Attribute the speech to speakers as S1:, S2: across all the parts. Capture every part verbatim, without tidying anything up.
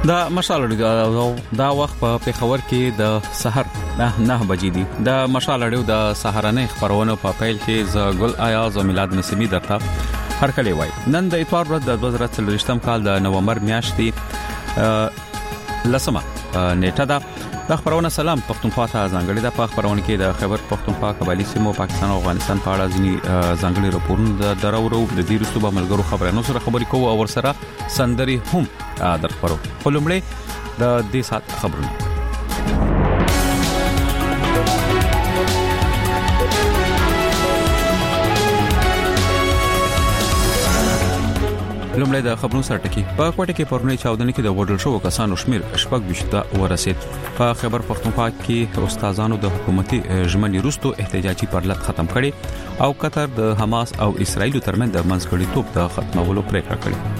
S1: دا مشال اړیو دا وخت په پیښور کې د سحر نه بجې دي. د مشال اړیو د سحرانه خبرونه په پیل کې ز ګل آیاز او میلاد نسیمی درته هر کله وای. نن د اتوار ورځ د دوه زره څلوېښتم کال د نومبر میاشتې لسمه نیټه ده. د خبرونه سلام پښتونخوا ته ځانګړي د خبرونه کې د خیبر پښتونخوا قبایلی سیمو پاکستان او افغانستان په اړه ځینی ځانګړي راپورونه د درورو د دې رسوبه ملګرو خبرونو سره خبرې کوو او ورسره سندري هم درخبرو. خلومړي د دې سات خبرونه لومړی د خبرونو سره ټکی. په کوټه کې پرونی چاودنې کې د وډل شو کسانو شمیر شپږ وشته ورسید. په خیبر پښتونخوا کې استادانو د حکومتي ژمنې وروسته احتجاجي پرلط ختم کړي او قطر د حماس او اسرایل ترمنځ د منځګړیتوب د ختمولو پریکړه کړې.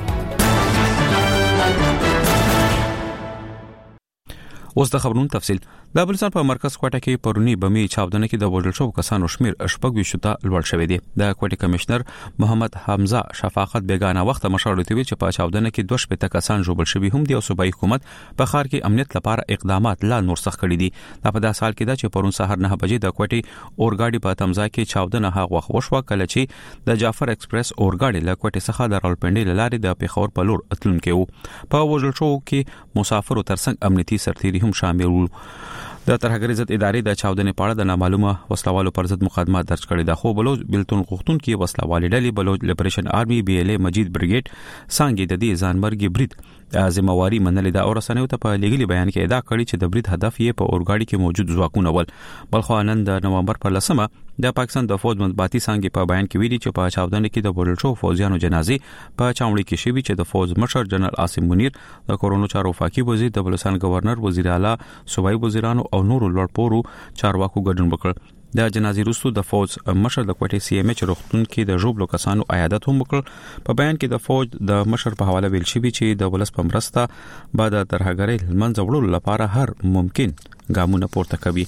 S1: اوس د خبرونو تفصیل. د بلوچستان په مرکز کوټه کې پرونی بمي چاودنه کې د وډل شو کسانو شمیر شپږ وشته لوړ شوې دي. د کوټه کمشنر محمد حمزه شفاقت بیگانه وخت مشورې توی چې په چاودنه کې دوه شپږ کسان جوړ شوي هم دي او صوبایي حکومت په خار کې امنیت لپاره اقدامات لا نور سخت کړي دي. دا په داسې حال کې ده چې پرون سحر نه بجې د کوټه اورګاډي په تمځا کې چاودنه هغه وخت وشوه کله چې د جعفر ایکسپریس اورګاډي له کوټه څخه د راولپنډي لارې د پیښور په لور اتلونکو وو. په وډل شو کې مسافرو ترڅنګ امنیتي سرتيري هم شامل وو. د ترهګری ضد ادارې د چاودنې په اړه د نامعلومه وسلوالو پر ضد مقدمه درج کړې ده. خو بلوچ بلتون غوښتون کې وسلوالي ډلې بلوچ لیبریشن آرمي بي ال ای مجید برګیټ څنګه د دې ځانمرګي برید ذمہواری منلې ده او رسنیو ته په لیګلي بیان کې ادعا کړې چې د برید هدف یې په اورګاډي کې موجود ځواکونه ول. بلخو نن د نومبر پر لسمه د پاکستان د فوج مطبوعاتي څنګه په بیان کې ویلي چې په چاودنه کې د وډل شو فوجیانو جنازې په چاوړي کې شوی چې د فوج مشر جنرال عاصم منیر د کورونو چارو وفاقي وزیر د بلوچستان گورنر وزیر اعلی صوبایي وزیرانو او نورو لوړپوړو چارواکو ګډون وکړ. د جنازې وروسته د فوج مشر د کوټې سی ام ایچ روغتون کې د ژوبلو کسانو عیادت هم وکړ. په بیان کې د فوج د مشر په حواله ویل شوی چې د ولس په مرسته بعد د ترهګرۍ منځ وړلو لپاره هر ممکن ګامونه پورته کوي.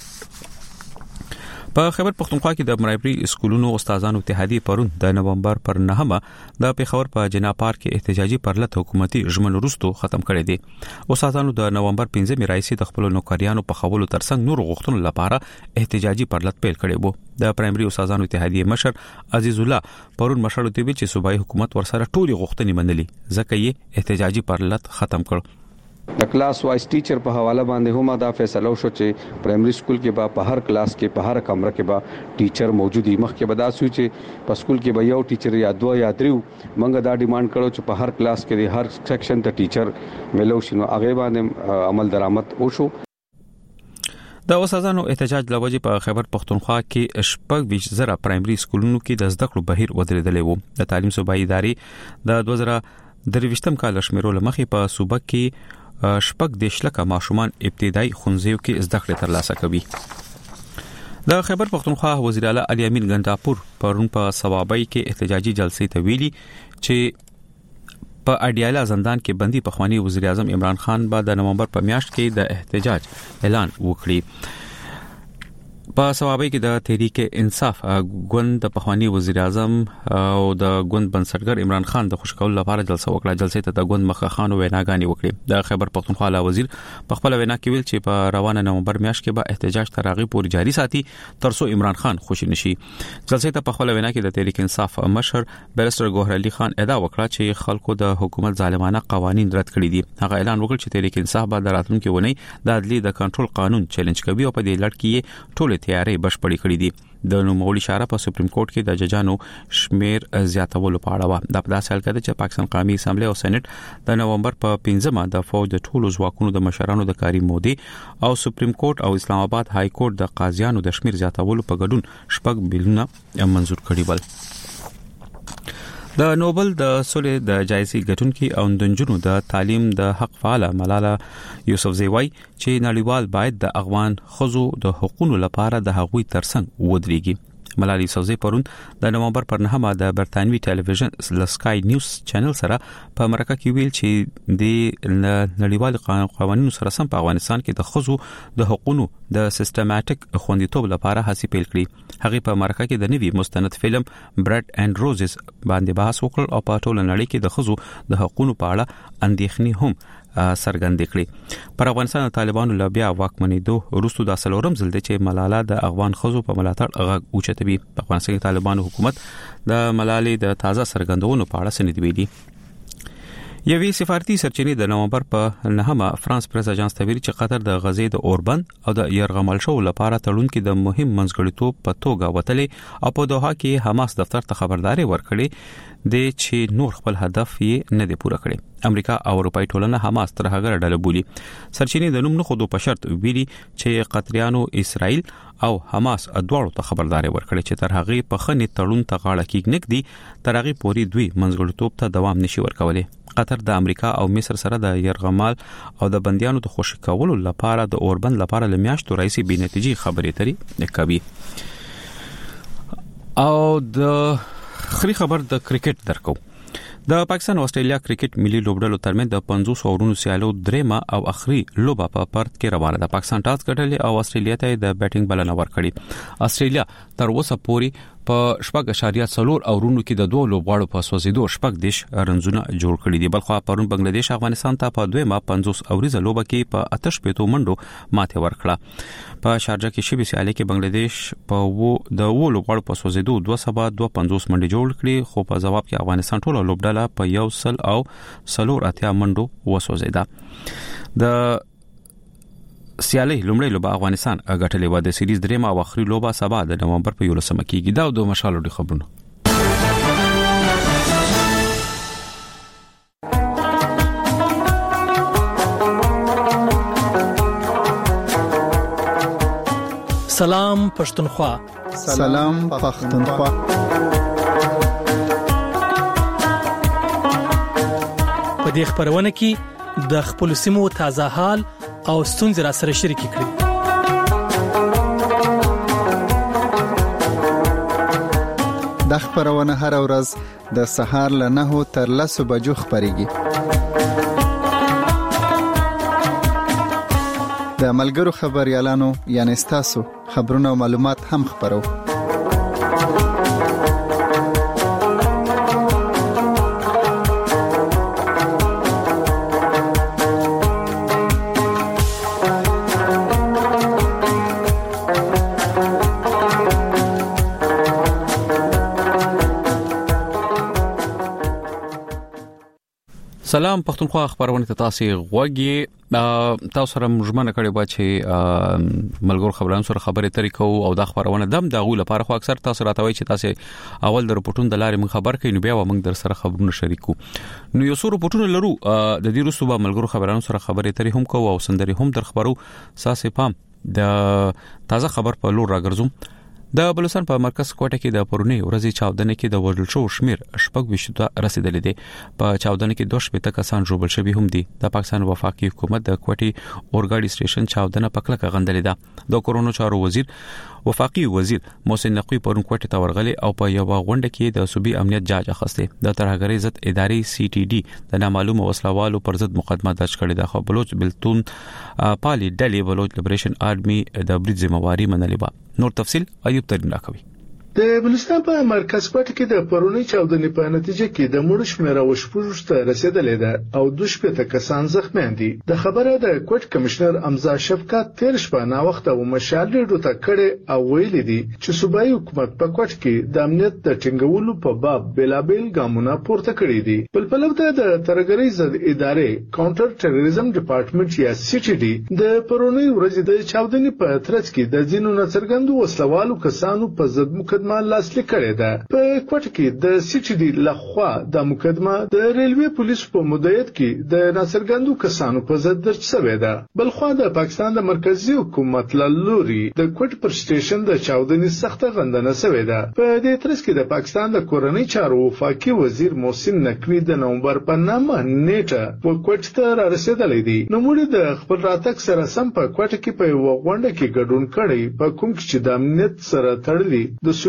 S1: په خیبر پښتونخوا کې د مرایبري اسکولونو استادانو اتحادیه پرون د نومبر پر نهمه د پیښور په جنا پارک کې احتجاجي پرلط حکومتي ژمنو وروسته ختم کړي دي. استادانو د نومبر پنځمې راځي د خپل نوکریانو په خولو ترڅنګ نور غوښتنو لپاره احتجاجي پرلط پیل کړي وو. د پرایمري استادانو اتحادیه مشر عزیز الله پرون مشر ته ویل چې صوبایي حکومت ورسره ټولي غوښتنې منلي ځکه یې احتجاجي پرلط ختم کړ.
S2: د کلاس وایس ټیچر په حواله باندې هم دا فیصله وشو چې پرایمري سکول کې به په هر کلاس کې په هر کمره کې به ټیچر موجود وي. مخکې به دا سوي چې په سکول کې به یو ټیچر یا دوه یا درې منګه دا ډیماند کړو چې په هر کلاس کې هر سیکشن ته ټیچر ملو شي. نو هغه باندې عمل درآمد وشو.
S1: د استادانو احتجاج لوجې په خیبر پښتونخوا کې شپږ ویش زره پرایمري سکولونو کې د زده کړو بهیر ودرېدلی وو. د تعلیم صوبایي ادارې د دوه زره درویشتم کال شمیرو لمخې په صوبه کې شپږ دیش لکه ماشومان ابتدایي ښوونځیو کې زده کړې ترلاسه کوي. د خیبر پښتونخوا وزیر اعلی علي امین ګنداپور پرون په ثوابای کې احتجاجي جلسې ته ویلي چې په اډیاله زندان کې بندي پخوانی وزیر اعظم عمران خان بعد د نومبر په میاشت کې د احتجاج اعلان وکړي. په ثوابای کې د تحریک انصاف ګوند د پخوانی وزیر اعظم او د ګوند بنسټګر عمران خان د خوشکول لپاره جلسه وکړه. جلسې ته د ګوند مخه خان ویناګانی وکړي. د خیبر پښتونخوا لا وزیر په خپل وینا کې ویل چې په روانه نومبر میاشت کې به احتجاج ترغیب پورې جاری ساتي ترڅو عمران خان خوشی نشي. جلسې ته په خپل وینا کې د تحریک انصاف مشر بیرستر ګوهر علي خان ادعا وکړه چې خلکو د حکومت ظالمانه قوانين رد کړي دي. هغه اعلان وکړ چې تحریک انصاف به د راتلونکي ونی د عدالت د کنټرول قانون چیلنج کوي او په دې لړ کې ټول تیارې بشپړې کړې دي. د نوموړي اشاره په سپریم کورټ کې د ججانو شمیر زیاتولو په اړه و. د پداسه حال کې چې پاکستان قومي اسمبلی او سېنات د نومبر په پنځمه د فوج د ټولو ځواکونو د مشرانو د کاری مودي او سپریم کورټ او اسلام آباد های کورټ د قاضیانو د شمیر زیاتولو په ګډون شپږ بیلونه منزور کړي ول. د نوبل د صلح د جایزې ګټونکي او د نجونو د تعلیم د حق فعال ملاله یوسفزۍ وایي چې نړیوال باید د افغان ښځو د حقوقو لپاره د هغوی ترڅنګ ودرېږي. ملاله یوسفزۍ پرون د نومبر پر نهمه د برتانوي ټلویزیون لسکای نیوز چینل سره په مرکه کې ویل چې د نړیوال قوانینو سره سم په افغانستان کې د ښځو د حقوقو د سیستماتیک خوندیتوب لپاره هڅې پیل کړې. هغه په مرکه کې د نوي مستند فلم برډ اینڈ روزز باندې بحث وکړ او په ټول نړۍ کې د ښځو د حقوقو په اړه اندېښنې هم څرګند کړي. پر افغانستان طالبانو لبیا واکمنېدو وروسته د څلورم ځل د چې ملاله د افغان خزو په ملاتړ غږ اوچتوي. په افغانستان کې طالبانو حکومت د ملالې د تازه څرګندونو په اړه سند ویلي. یوې سفارتي سرچینې د نومبر په نهمه فرانس پریس اژانس ته ویلي چې قطر د غزې د اوربند او د يرغمل شو لپاره تړون کې د مهم منځګړیتوب په توګه وتلې او په دوحه کې حماس دفتر ته خبرداري ورکړې د چې نور خپل هدف یې نه دی پوره کړی. امریکا او اروپای ټولنه حماس تر هغه ډله بولي. سرچینې د نوم نه خودو په شرط ویلي چې قطریانو اسرائیل او حماس دواړو ته خبرداري ورکړي چې تر هغه په خنې تړون ته غاړه کېږنک دي تر هغه پوري دوی منځګړیتوب ته دوام نشي ورکولای. قطر د امریکا او مصر سره د يرغمال او د بنديانو د خوشی کولو لپاره د اوربند لپاره لمیاشتو رئیسي بې نتیجې خبرې ترې کوي. او د خري خبر د کرکټ درکو. د پاکستان او استرالیا کرکټ ملي لوبډلو ترمنځ د پنځوس اورونو سیالو درېمه او اخري لوبه په پرت کې روانه ده. پاکستان ټاس ګټلې او استرالیا ته د بیټینګ بلنه ورکړې. استرالیا تر اوسه پورې په شپږ اشاریه څلور اورونو کې د دوه لوبغاړو په سوځیدو شپږ دیش رنزونه جوړ کړي دي. بلخو پرون بنگلاديش افغانستان ته په دویمه پنځوس اوریزه لوبه کې په آتش پېتو منډو ماته ورکړه. په شارجه کې شبي سیالي کې بنگلاديش په وو د وو لوبغاړو په سوځیدو دوه سبا دوه پنځوس منډي جوړ کړي، خو په جواب کې افغانستان ټول لوبډله په یو سل او سلور اتیا منډو وسوځیده. د سیالي لومړی لوبه افغانستان غټلې و. د سیریز درېمه او اخري لوبه سبا د نومبر په یولسمه کېږي. دا د مشالو د خبرونو.
S3: سلام پښتونخوا.
S4: سلام پښتونخوا.
S3: په دې خبرونه کې د خپل سیمو تازه حال او ستونزې را سره شریکې کړئ.
S4: د خبرونه هر ورځ د سهار له نهو تر لسو بجو خبريږي. د ملګرو خبريالانو یعنی تاسو خبرونه او معلومات هم خبرو.
S1: سلام پښتونخوا خبرونه ته تاسو غوږی تاسو سره مجمنه کړي با چې ملګرو خبرانو سره خبرې ترې کوو او د خبرونه دم د غو لپاره خو اکثر تاسو راتوي چې تاسو اول د رپورټونو د لارې من خبر کین بیا موږ در سره خبرونه شریکو. نو یو څو رپورټونه لرو د دې رسو به ملګرو خبرانو سره خبرې ترې هم کوو او سندري هم در خبرو ساسې پام د تازه خبر په لور راګرځم. د بلوچستان په مرکز کوټه کې د پرونی ورځې چاودنې کې د وژل شو شمیر شپږ وشته رسیدلې دي. په چاودنې کې دوه شپږ کسان ژوبل شوي هم دي. د پاکستان وفاقي حکومت د کوټي اورګاډي سټیشن چاودنه پکړه غندلې ده. د کورونو چارو وزیر وفاقي وزیر محسن نقوی پرون کوټه ته ورغلي او په یو غونډه کې د صوبې امنیت جاج اخسته. د ترهګری ضد ادارې سی ټي ډي د نامعلومه وسلوالو پر ضد مقدمه درج کړې ده. خو بلوچ بلتون پالي ډلې بلوچ لیبریشن آرمي د برید ذمہواری منلې و. نور تفصيل ایوب ترين راکوي.
S5: د بلوچستان په مرکز کوټه کې د پرونی چاودنې په نتیجه کې د مړو شمېر او شپږ رسیدلې ده او دوه شپږ کسان زخمیان دي. د خبره د کوټ کمشنر امزا شفقت تیر شپه نا وخت او مشال ریډو ته کړي او ویلي دي چې صوبایي حکومت په کوټ کې د امنیت د ټینګولو په باب بلابل ګامونه پورته کړي دي. بل په لور د ترهګری ضد ادارې کاونټر ټیرریزم ډپارټمنټ یا سی ټي ډي د پرونی ورځې د چاودنې په ترڅ کې د ځینو نڅرګندو وسلوالو کسانو په ضد مقدمه لاسلیک کړې ده. په کوټه کې د سی ټي ډي لخوا د مقدمه د ریلوي پولیسو په مدیریت کې د ناصرګندو کسانو په ضد درج شوې ده. بل خو د پاکستان د مرکزی حکومت لوري د کوټ پر سټیشن د چاودنې سخته غندنه شوې ده. په دې ترڅ کې د پاکستان د کورنۍ چارو وفاقي وزیر محسن نقوی د نومبر په نامه نیټه په کوټ ته را رسیدلې دي. نو موږ د خپل راتګ سره سم په کوټه کې په یو غونډه کې ګډون کړی په کوم چې د امنیت سره تړلې د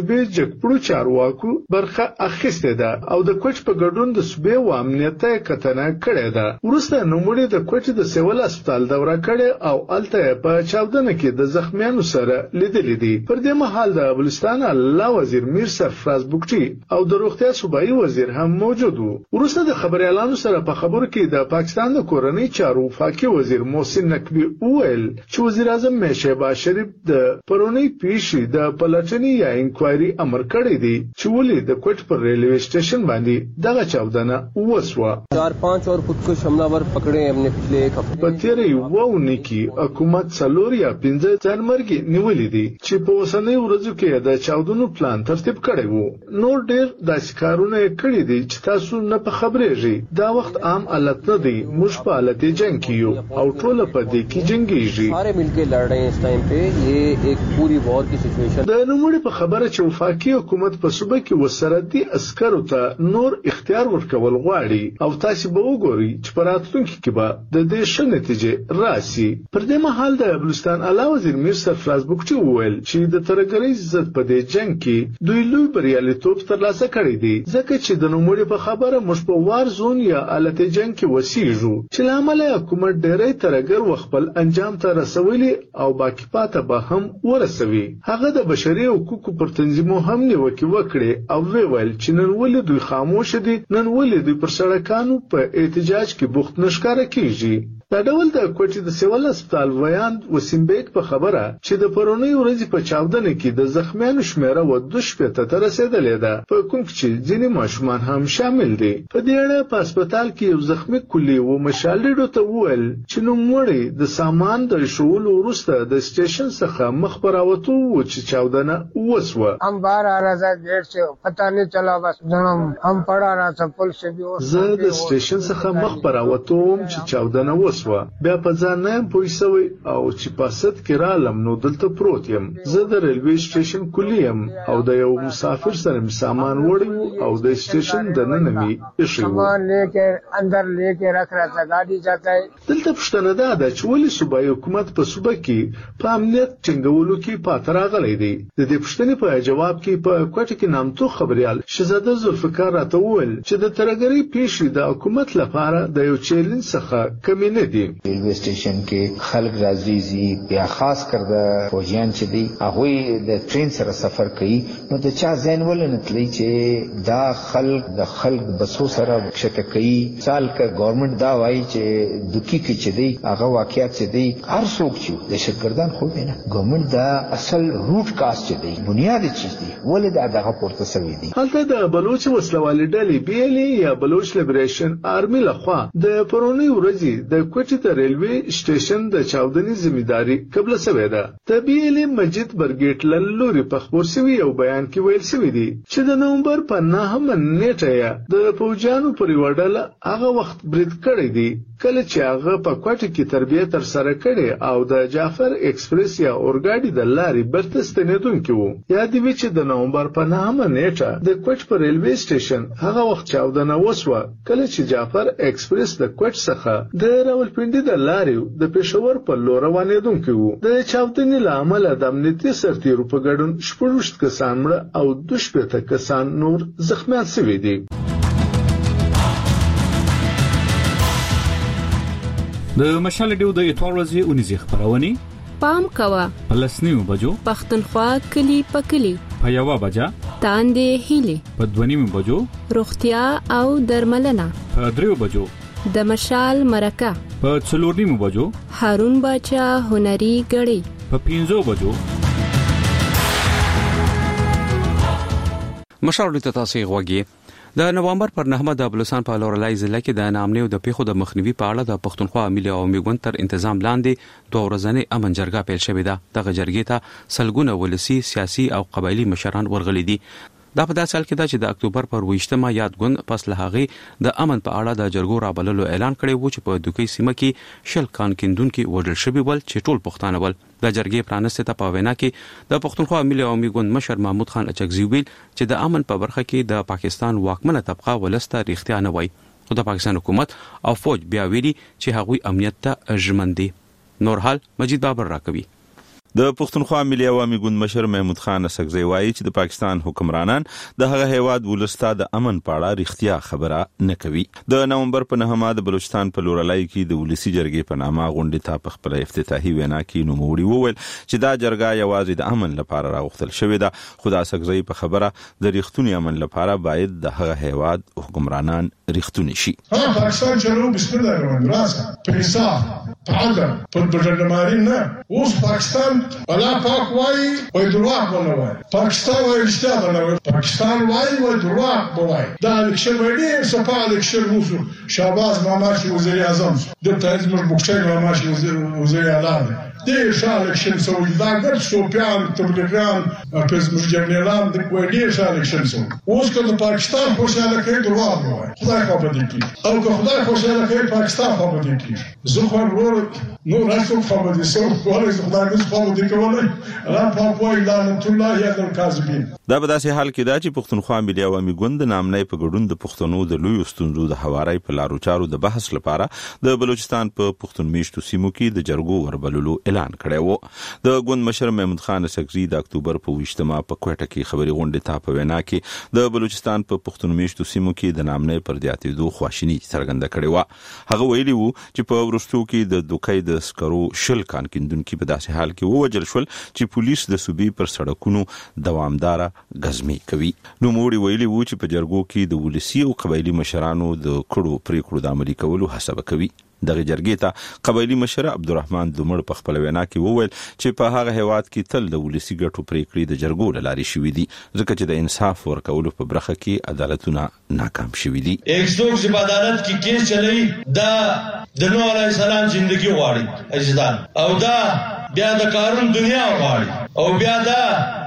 S5: صوبې جګپړو چارواکو برخه اخیستې ده او د کوټ په ګډون د صوبې و امنیت ته کتنه کړې ده. وروسته نوموړي د کوټ د سیول هسپتال دوره کړې او الته په چاودنه کې د زخمیانو سره لیدلې دي. پر دې مهال د بلوچستان اعلی وزیر میر سرفراز بوکټي او د روغتیا صوبایي وزیر هم موجود وو. وروسته د خبريالانو سره په خبرو کې د پاکستان د کورنۍ چارو وفاقي وزیر محسن نقوی وویل چې وزیر اعظم شهباز شریف د پرونی پیښې د پلټنې یا انکوایري امر کړی دی چې ولې د کوټ پر ریلوے سټیشن باندې دغه چاودنه وسوه.
S6: चार पांच और खुदकुश हमलावर पकड़े हमने पिछले एक हफ्ते.
S5: په تیرې وونه کې حکومت څلور یا پنځه ځانمرګي نیولې دي چې په اوسنۍ ورځو کې د چاودنو پلان ترتیب کړی وو. نور ډېر داسې کارونه کړي دي چې تاسو نه په خبرېږئ. دا وخت عام حالت نه دی. موږ په حالت جنگ کې یو او ټول په دې کې جنگيږي.
S6: سارے ملکه لڑ رہے ہیں اس ٹائم پہ. یہ ایک پوری وار کی سچویشن. د
S5: نوموړي په خبره چې وفاقي حکومت په صوبه کې وسردي عسکرو ته نور اختیار ورکول غواړي او تاسو به وګورئ چې په راتلونکي کې به د دې ښه نتیجه راسي. پر دې مهال د بلوچستان اعلی وزیر میر سرفراز بوکټي وویل چې د ترګرۍ ضد په دې جنگ کې دوی لوی بریالیتوب ترلاسه کړی دی ځکه چې د نوموړي په خبره موږ په وار زون یا حالت جنگ کې وسیږو چې لامل حکومت ډېری ترګر وخپل انجام ته رسولي او باقی پاته به هم ورسوي. هغه د بشري حقوقو پر تنظیمو هم نیوکه وکړي او ویل چې نن ولې دوی خاموش دي، نن ولې دوی پر سړکانو په احتجاج کې بوخت نشکاره کیږي. دا ډول د کوټې د سیول هسپتال ویان وسیم بیگ په خبره چې د پرونی ورځې په چاودنه کې د زخمیانو شمیره و دوه شپېته ته رسیدلې ده، په کوم چې ځینې ماشومان هم شامل دي. په دې اړه په هسپتال کې یو زخمی کلی و مشالډو ته وویل چې نوموړی د سامان د شولو وروسته د سټیشن څخه مخ پر راوتو و چې چاودنه وسوه.
S7: हम बाहर आ रहा था गेट से, पता नहीं चला बस हम हम पड़ा रहा था पुल से भी.
S5: زه د سټیشن څخه مخ پر راوتوم چې چاودنه وسوه. بیا په ځان نه پوه شوی او چې پاسد کې رالم نو دلته پروت یم. زه د ریلوے سټیشن کلی یم او د یو مسافر سره می سامان وړی او د سټیشن د نن می ایښی
S7: سامان لیکر اندر لیکر رکھ رہا تھا گاڑی جاتا ہے.
S5: دلته پښتنه ده د چولې صوبایي حکومت په صوبه کې په امنیت ټینګولو کې پاتره غلې دی. د دې پښتنې په جواب کې په کوټه کې نامتو خبريال شهزاده ذوالفقار راته وویل چې د ترګری پیښې د حکومت لپاره د یو چیلنج څخه کمی نه دی.
S8: ریلوے سټیشن کې خلک راځي زی بیا خاص کر د فوجیان چې دی هغه د ټرین سره سفر کوي نو د چا ځین ولنه تلی چې دا خلک د خلک بسو سره شته کوي. سال کا گورنمنت دا وایي چې دکی کې چې دی هغه واقعیت چې دی هر څوک چې د شکردان خو نه گورنمنت دا اصل روټ کاس چې دی بنیادی چیز دی ولې دا دغه پورته سوي دی.
S5: هلته د بلوچ وسلوالې ډلې بي ال یا بلوچ لیبریشن آرمي لخوا د پرونی ورځې د کوټې د ریلوے سټیشن د چاودنې ځمېداري قبل سوی ده. د بي ال مجید برګیټ لوري په خبر سوي یو بیان کې ویل سوي دي چې د نومبر په نهمه نیټه د فوجانو پر وړاندې هغه وخت برید کړی دی کله چې هغه په کوټه کې تربیه تر سره کړي او د جعفر ایکسپریس یا اورګاډي د لارې برته ستنیدونکي وو. یا دی چې د نومبر په نهمه نیټه د کوټ پر ریلوے سټیشن هغه وخت چاودنه وسوه کله چې جعفر ایکسپریس د کوټ څخه د راولپنډي د لارې د پېښور په لور روانېدونکي وو. د چاودنې له امله د امنیتي سرتیرو په ګډون شپږ کسان مړه او دوه شپېته کسان نور زخمیان شوي دي.
S9: د مشال ډیو د اتوار ورځې اونیزه خبرونه
S10: پام کوا
S9: پلسنیو بجو
S10: پختونخوا کلی پکلی
S9: په یو بجا
S10: تاندې هیلي
S9: په دونیمو بجو
S10: روغتیا او درملنه
S9: په دریو بجو
S10: د مشال مرکه
S9: په څلورنیمو بجو
S10: هارون باچا هنري غړي
S9: په پنځو بجو.
S1: مشال د تاسو غوږی د نوامبر پر نهمه د بلوچستان په لورلای ضلع کې د نامنیو د پیښو د مخنیوي په اړه د پښتونخوا ملي عوامي ګوند تر تنظیم لاندې دوه ورځې امن جرګه پیل شوې ده. دغه جرګې ته سلګونه ولسی سیاسي او قبایلی مشران ورغلي دي. دا په داسې حال کې ده چې د اکتوبر پر ویشتمه یاد ګوند پس له هغې د امن په اړه د جرګو رابللو اعلان کړی و چې په دوکۍ سیمه کې شل کان کیندونکي وژل شوي ول چې ټول پښتانه ول. د جرګې پرانسته ته په وینا کې د پښتونخوا ملي عوامي ګوند مشر محمود خان اچکزي ویل چې د امن په برخه کې د پاکستان واکمنه طبقه ولسته رښتیا نه وایي خو د پاکستان حکومت او فوج بیا ویلي چې هغوی امنیت ته ژمن دي. نور حال مجید بابر راکوي.
S11: د پښتونخوا ملي عوامي ګوند مشر محمود خان اسکزی وایي چې د پاکستان حکمرانان د هغه هیواد ولستا د امن په اړه رښتیا خبره نه کوي. د نومبر په نهمه د بلوچستان په لورلای کې د ولسی جرګې په نامه غونډې ته په خپل افتتاحي وینا کې نوموړي وویل چې دا جرګه یوازې د امن لپاره راغوښتل شوې ده، خو د اسکزی په خبره د رښتونی امن لپاره باید د هغه هیواد حکمرانان رښتونی شي.
S12: پاکستان چلو بسم الله الرحمن الرحیم پیسا تعال پر بدلماري نه اوس پاکستان ولا پاک وای وای دروغ وای پاکستان وای رښتیا وای پاکستان وای وای دروغ وای دا الیکشن وړي صفه الیکشن وسو شهباز ماما چې وزیر اعظم د تایز مر بوکچای ماما چې وزیر اعلان دي شال الیکشن سو دا ګر سوپیان تبلیغان پرز جنرالان د کوډي شال الیکشن سو اوس کله پاکستان خوشاله کوي دروغ وای خدای خو به دي او که خدای خوشاله کوي پاکستان خو به دي زه خو ورور نو راځو خو به دي سو ورته خدای مې خو به دي کولای را په وای لعنت الله یا د کاذبین.
S11: دا په داسې حال کې دا چې پښتونخوا ملي عوامي ګوند نامنۍ په ګډون د پښتنو د لوی ستونزو د هواري په لارو چارو د بحث لپاره د بلوچستان په پښتون میشتو سیمو کې د جرګو وربللو اعلان کړی و. د ګوند مشر محمود خان اسکزی د اکتوبر په ویشتمه په کوټه کې خبري غونډه ته په وینا کې د بلوچستان په پښتون میشتو سیمو کې د نامنۍ پر زیاتېدو خواشینی څرګنده کړې و. هغه ویلي وو چې په ورستو کې د دوکۍ د سکرو شل کان کیندونکو په داسې حال کې ووجل شول چې پولیس د صوبې پر سړکونو دوامداره غزمي کوي. نو موړي ویلي وو چې په جرګو کې د ولسی او قبایلی مشرانو د کړو پریکړو د عملي کولو هڅه کوي. دغه جرګې ته قبایلی مشر عبدالرحمن دومړ په خپل وینا کې وویل چې په هغه هیواد کې تل د ولسی ګټو پریکړې د جرګو لاري شوې دي ځکه چې د انصاف ورکولو په برخه کې عدالتونه ناکام شوې دي.
S13: ایک څوک چې په عدالت کې کیس چلوي دا د نوح علیه السلام ژوندۍ غواړي اجدان او دا بیا د قانون دنیا غواړي او بیا دا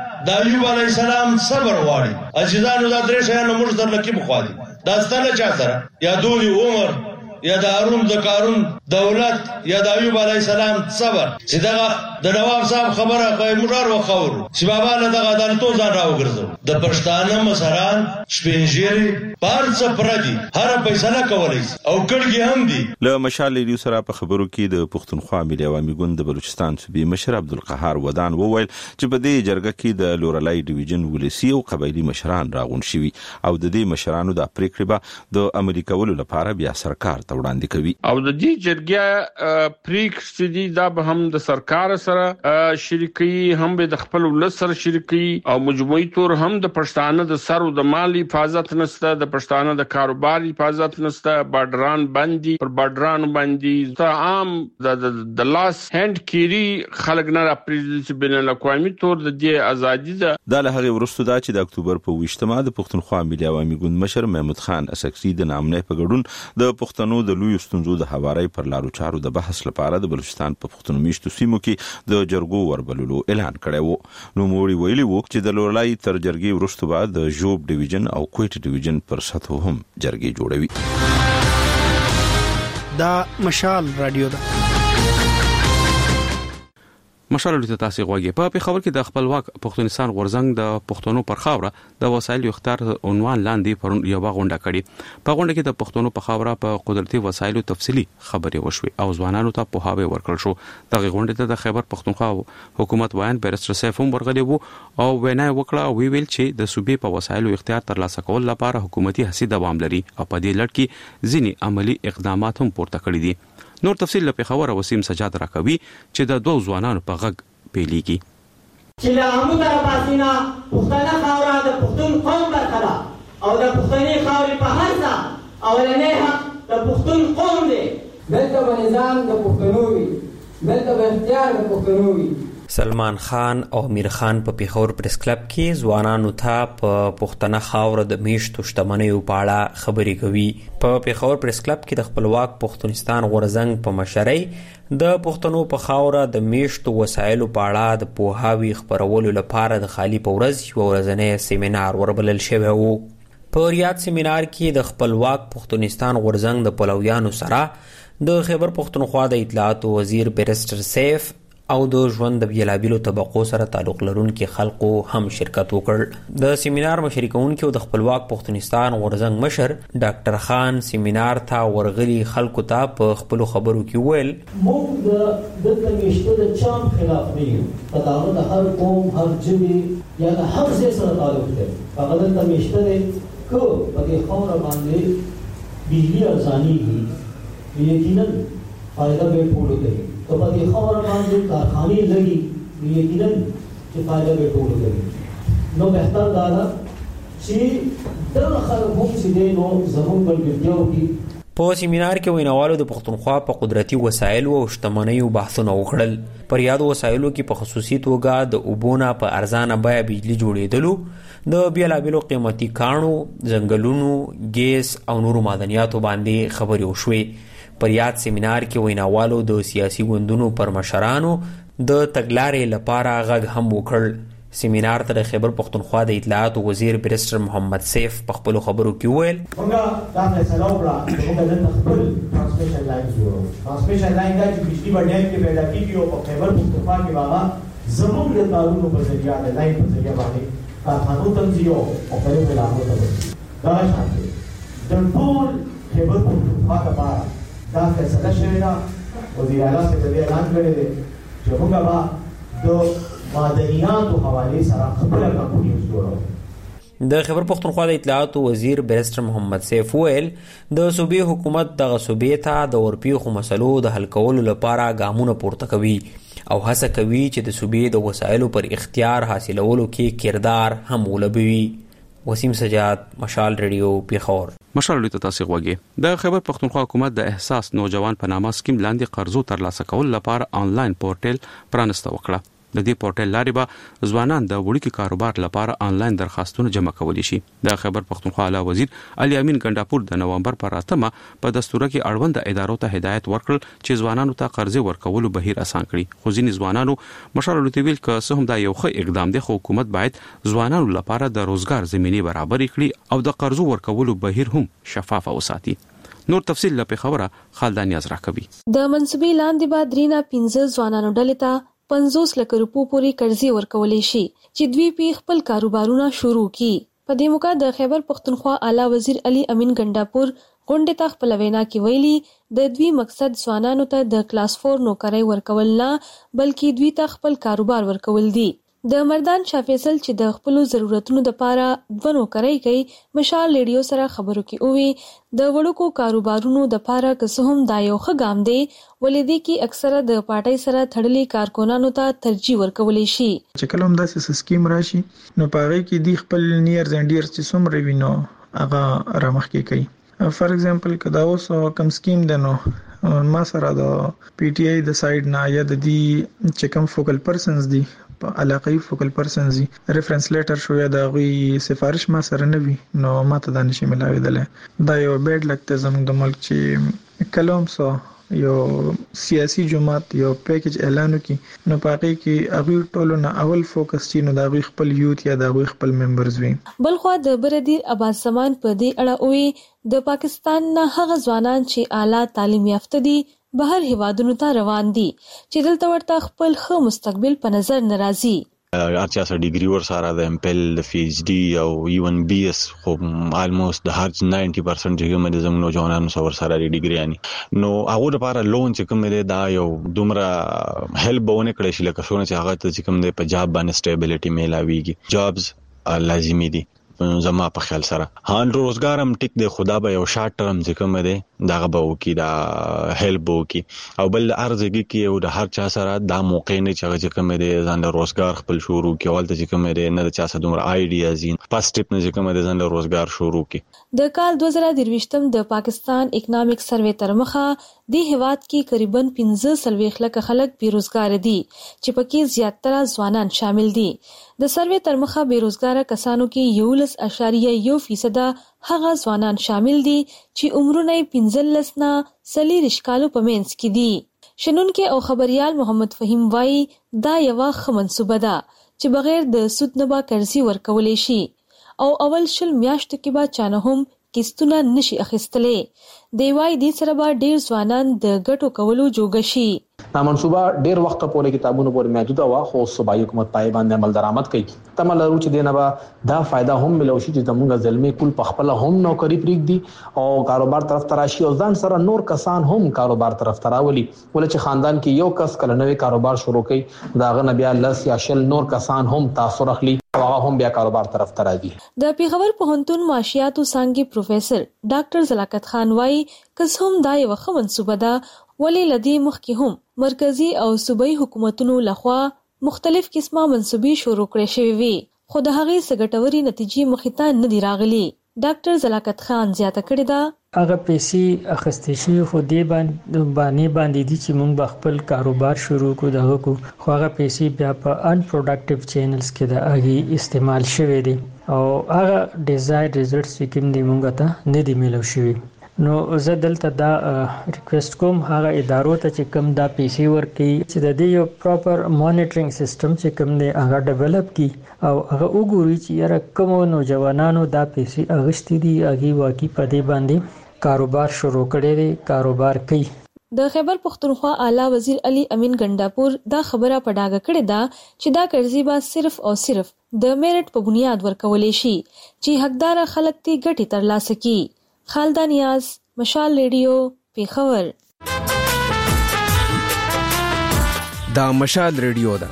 S13: د ایوب علیه السلام صبر غواړي اجدان دا درې شیان موږ در لکه بخوادي دا ستنه چا سره یا دوی عمر یا د هارون د قارون دولت یا د ایوب علیه السلام صبر چې دا د نواب صاحب خبره کوي مډار وخور چې بابا له دغه عدالتو ځان راوګرځو د پښتانه مسران شپینجيري پارڅ پردي هر فیصله کولای او کړي هم دي.
S11: له مشال لیدو سره په خبرو کې د پښتونخوا ملي عوامي ګوند د بلوچستان صوبې مشر عبدالقهار ودان وویل چې په دې جرګه کې د لورلای ډیویژن ولسی او قبایلی مشران راغون شوي او د دې مشرانو د پریکړې به د عملي کولو لپاره بیا سرکار ته وړاندې کوي.
S14: او د دې جرګې پریکړې دي دا به هم د سرکار سره شریکي هم به د خپل ولس سره شریکي او مجموعي تور هم د پښتانه د سر او د مالی حفاظت نشته د پښتانه د کاروبار حفاظت نشته بارډران باندې پر بارډران باندې ته عام د د لاس هند کیری خلک نه راپریږي بین الاقوامي تور د دې ازادي ده.
S11: دا له هغه ورستو دا چې د اکتوبر په ویشتمه د پښتونخوا ملي عوامي ګوند مشر محمود خان اسکزی د نامنۍ په ګډون د پښتنو د لوی ستونزو د هواري پر لارو چارو د بحث لپاره د بلوچستان په پښتون میشتو سیمو کې د جرګو وربللو اعلان کړی وو. نو موړي ویلي وو چې د لورلای تر جرګې وروسته بعد د جوب ډیویژن او کوټ ډیویژن پر سطحو هم جرګې جوړوي.
S3: دا مشال رادیو ده.
S1: مشال د تاسو غوږی په پیښور کې د خپلواک پښتونستان غورزنګ د پښتونو پر خاوره د وسایل اختیار عنوان لاندې پرون یو غونډه کړي. په غونډه کې د پښتونو په خاوره په قدرتي وسایلو تفصيلي خبرې وشوي او ځوانانو ته په هاوی ورکړل شو. دغه غونډه ته د خیبر پښتونخوا حکومت وایان بیرستر سیف هم ورغلی وو او وینا وکړه او ویل چې د صوبې په وسایلو اختیار ترلاسه کول لپاره حکومتي هڅې دوام لري او په دې لړ کې ځینی عملی اقدامات هم پورته کړي دي. نور تفصیل له پیښور وسیم سجاد راکوي چې د دوه ځوانانو په غږ پیلېږي.
S15: چې له همو طرف اسینا پښتنه خاوره د پښتون قوم برخه ده او د پښتني خاورې په هر ځای اولنی حق د پښتون قوم دی. دلته به نظام د پښتنو وي دلته به اختیار د پښتنو وي.
S16: سلمان خان او امیر خان په پیښور پریس کلب کې ځوانانو ته په پښتنه خاوره د میشتو شتمنیو په اړه خبرې کوي. په پیښور پریس کلب کې د خپلواک پښتونستان غورزنګ په مشرۍ د پښتنو په خاوره د میشتو وسایلو په اړه د پوهاوي خپرولو لپاره د خالی په ورځ یو ورځنی سیمینار وربلل شوی و. په ریاض سیمینار کې د خپلواک پښتونستان غورزنګ د پلویانو سره د خیبر پښتونخوا د اطلاعات وزیر بیرستر سیف او د ژوند د بیلابیلو طبقو سره تعلق لرونکي خلکو هم شرکت وکړ. د سیمینار مشري کوونکي د خپلواک پښتونستان غورځنګ مشر ډاکټر خان سیمینار ته ورغلي خلکو ته په خپل خبرو کې وویل
S17: موږ د دلته مشته د چام خلاف نه یو، په دغه د هر قوم هر ژبې یا د هر ځای سره تعلق دی. هغه دلته مشته دی که په دې خاوره باندې بجلی ارزانېږي یقینا فایده به ټولو کوي، که په دې خاوره باندې کارخانې لګي یقینا چې فایده به ټولو کوي. نو بهتر دا ده چې دغه خلک هم چې دی نو زموږ ملګرتیا وکړي.
S16: په سیمینار کې ویناوالو د پښتونخوا په قدرتي وسایلو او شتمنیو بحثونه وکړل. پر یادو وسایلو کې په خصوصي توګه د اوبونه په ارزانه بیه بجلی جوړېدلو، د بیلابیلو قیمتي کاڼو، ځنګلونو، ګیس او نورو معدنیاتو باندې خبرې وشوې. پر یاد سیمینار کې ویناوالو د سیاسي ګوندونو پر مشرانو د تګلارې لپاره غږ هم وکړ. سیمینار ته د خیبر پښتونخوا د اطلاعاتو وزیر بریسټر محمد سیف په خپلو خبرو کې وویل
S17: موږ دا فیصله وکړه چې موږ دلته خپل ټرانسمیشن لاین جوړو. ټرانسمیشن لاین دا چې بجلی په ډیم کې پیدا کېږي او په خیبر پښتونخوا کې بابا زموږ د تارونو په ذریعه د لاین په ذریعه باندې کارخانو تنظیم او مختلف علاقو ته ورسي. دا شان دی د ټول خیبر پښتونخوا لپاره دا فیصله شوې ده. وزیر اعلی صاحب دې اعلان کړی دی چې موږ به د معدنیاتو حواله سره خپل کمپنیز جوړو.
S16: د خیبر پښتونخوا د اطلاعاتو وزیر بریسټر محمد سیف ویل د صوبې حکومت دغه صوبې ته د ورپیښو مسلو د حل کولو لپاره ګامونه پورته کوي او هڅه کوي چې د صوبې د وسایلو پر اختیار حاصلولو کې کردار هم ولوبوي. وسیم سجاد، مشال ریډیو، پیښور.
S1: مشال ریډیو ته تاسو غوږی. د خیبر پښتونخوا حکومت د احساس نوجوان په نامه سکیم لاندې قرضو ترلاسه کول لپاره آنلاین پورټل پرانسته وکړه. د دې پورټل لارې به ځوانان د وړوکي کاروبار لپاره آنلاین درخواستونه جمع کولی شي. د خیبر پښتونخوا اعلی وزیر علي امین ګنڈاپور د نومبر پر اتمه په دستور کې اړوند ادارو ته هدایت ورکړل چې ځوانانو ته قرضې ورکولو بهیر اسان کړي. خو ځینې ځوانانو مشال لوتویل که څه هم دا یو ښه اقدام دی، خو حکومت باید ځوانانو لپاره د روزګار زمینه برابر کړي او د قرضو ورکولو بهیر هم شفاف وساتي. نور تفصیل لپاره خبره خالد نیاز راکوي.
S18: د منسوبې لاندې بعد رینا پنځه ځوانانو ډلې ته پنځوس لک روپو پورې قرضې ورکولې شي چې دوی په خپل کاروبارونه شروع کړي. په دې موقع د خیبر پښتونخوا اعلی وزیر علي امین ګنڈاپور غونډه ته خپل وینا کې ویلي د دوی مقصد ځوانانو ته د کلاس فور نوکرۍ ورکول نه بلکې دوی ته خپل کاروبار ورکول دي. د مردان شاه فیصل چې د خپل ضرورتونو لپاره د نوکرۍ کوي مشال ریډیو سره خبرو کې اووي د وړوکو کاروبارونو د لپاره که څه هم دا یو ښه ګام دی ولې دې کې اکثره د پارټۍ سره تړلي کارکونانو ته ترجیح ورکولې شي.
S19: چې کله هم داسې سکیم راشي نو په هغه کې دی خپل نیرز اند ډیرز چې څومره وي نو هغه رامخکې کوي. فار ایگزامپل که دا اوس کم سکیم دی نو ما سره د پی ټی آی د سایډ نه یا د دې چې کوم فوکل پرسنز دي په علاقې فوکل پرسنز دي ریفرنس لیټر شو یا د غوي سفارش ما سره نه وي نو ماته د نشي ملاویدل. دا یو بیډ لکته زموږ د ملک چې کلام سو یو سیاسي جماعت یو پیکیج اعلان وکي نو پاکي کې هغه ټولو نه اول فوکس چینو د غوي خپل یوت یا د غوي خپل ممبرز وي.
S18: بلخو د بردیر عباس سامان په دې اړه وی د پاکستان نه هغه ځوانان چې اعلی تعلیم یافته دي بهر هیوادونو ته روان دي چې دلته ورته خپل ښه مستقبل په نظر ناراضي.
S20: ارچا سره ډیګري ور سره د ایم پیل د پی ایچ ډي او ایون بی اس خو الموست د هر نائنټي پرسنټ چې موږ د زموږ نوجوانانو سره سره ډیګري اني نو هغه لپاره لون چې کوم دی دا یو دومره هیلپ بونه کړی شي لکه څنګه چې هغه ته چې کوم دی په جاب باندې سټیبিলিټي میلاويږي. جابز لازمي دي زما په خیال سره. هان روزګار هم ټیک دی خدا به یو شارټ ټرم چې کوم دی دا به وکي دا هیلپ وکي او بل ارزګي کې او د هر چا سره دا موقع نه چې کوم دی ځان له روزګار خپل شروع کې ولته چې کوم دی نه د چا سره دومره آیډیاز ان پاس ټیپ نه چې کوم دی ځان له روزګار شروع کې.
S18: د کال دوه زره درویشتم د پاکستان اکونومیک سروې تر مخه د هیواد کې تقریبا پنځه سلويخ لک خلک بیروزګار دي چې پکې زیاتره ځوانان شامل دي. د سروې تر مخه بیروزګار کسانو کې یولس اشاریه یو فیصد هغه ځوانان شامل دي چې عمرونه پنځلس نه څلور کالو په منځ کې دي. شنونکو او خبريال محمد فهیم وایي دا یو ښه منصوبه ده چې بغیر د سود نه با قرضې ورکولې شي او اول شل میاشتو کې با چانه هم کیستونه نشي اخیستلې. دی وايي د سره به ډیر ځوانان د ګټو کولو جوګ شي.
S21: دا منصوبه ډیر وخت پورې کتابونو پورې محدود و خو صوبایي حکومت پای باندې عمل درآمد کوي. تمه لرو چې دینه به دا فائدہ هم ملو شي چې زموږ ځلمي کول په خپل هم نوکری پریږدي او کاروبار طرف تراشي او ځان سره نور کسان هم کاروبار طرف تراولي. ولې چې خاندان کې یو کس کله نوې کاروبار شروع کوي دا غنه بیا لس یا شل نور کسان هم تاثیر اخلي او هغه هم بیا کاروبار طرف تراځي.
S18: د پیښور پوهنتون معاشياتو څانګې پروفیسور ډاکټر زلاکت خان وايي کس هم دا یو ښه منصوبه ده ولې لدی مخکې هم مرکزی او صوبایي حکومتونو لخوا مختلف قسمه منصوبې شروع کړې شوې وي خو د هغې سګټوري نتیجې مخې ته نه دي راغلي. ډاکټر زلاکت خان زیاته کړې ده
S22: هغه پیسې اخیستې شي خو دې باندې باندې باندې دي چې موږ خپل کاروبار شروع کړو دغه کو خو هغه پیسې بیا په ان پروډکټیو چینلز کې د هغې استعمال شوی دي او هغه ډیزایر ریزلټس چې کوم دي موږ ته نه دي میلو شوي. نو زه دلته دا ریکوست کوم هغه ادارو ته چې کوم دا پیسې ورکړي چې د دې یو پراپر مانیټرینګ سیستم چې کوم دی هغه ډیولپ کی او هغه وګوري چې یاره کوم نوجوانانو دا پیسې اغشتي دي هغه واقعي په دې باندې کاروبار شروع کړي دي کاروبار کوي.
S18: د خیبر پختونخوا اعلی وزیر علي امین ګنڈاپور دا خبره په ډاګه کړې ده چې دا قرضې به صرف او صرف د میرټ په بنیاد ورکولې شي چې حقدار خلک ته ګټي ترلاسه کړي. خالده نیاز، مشال ریډیو، پیښور.
S23: دا مشال ریډیو ده.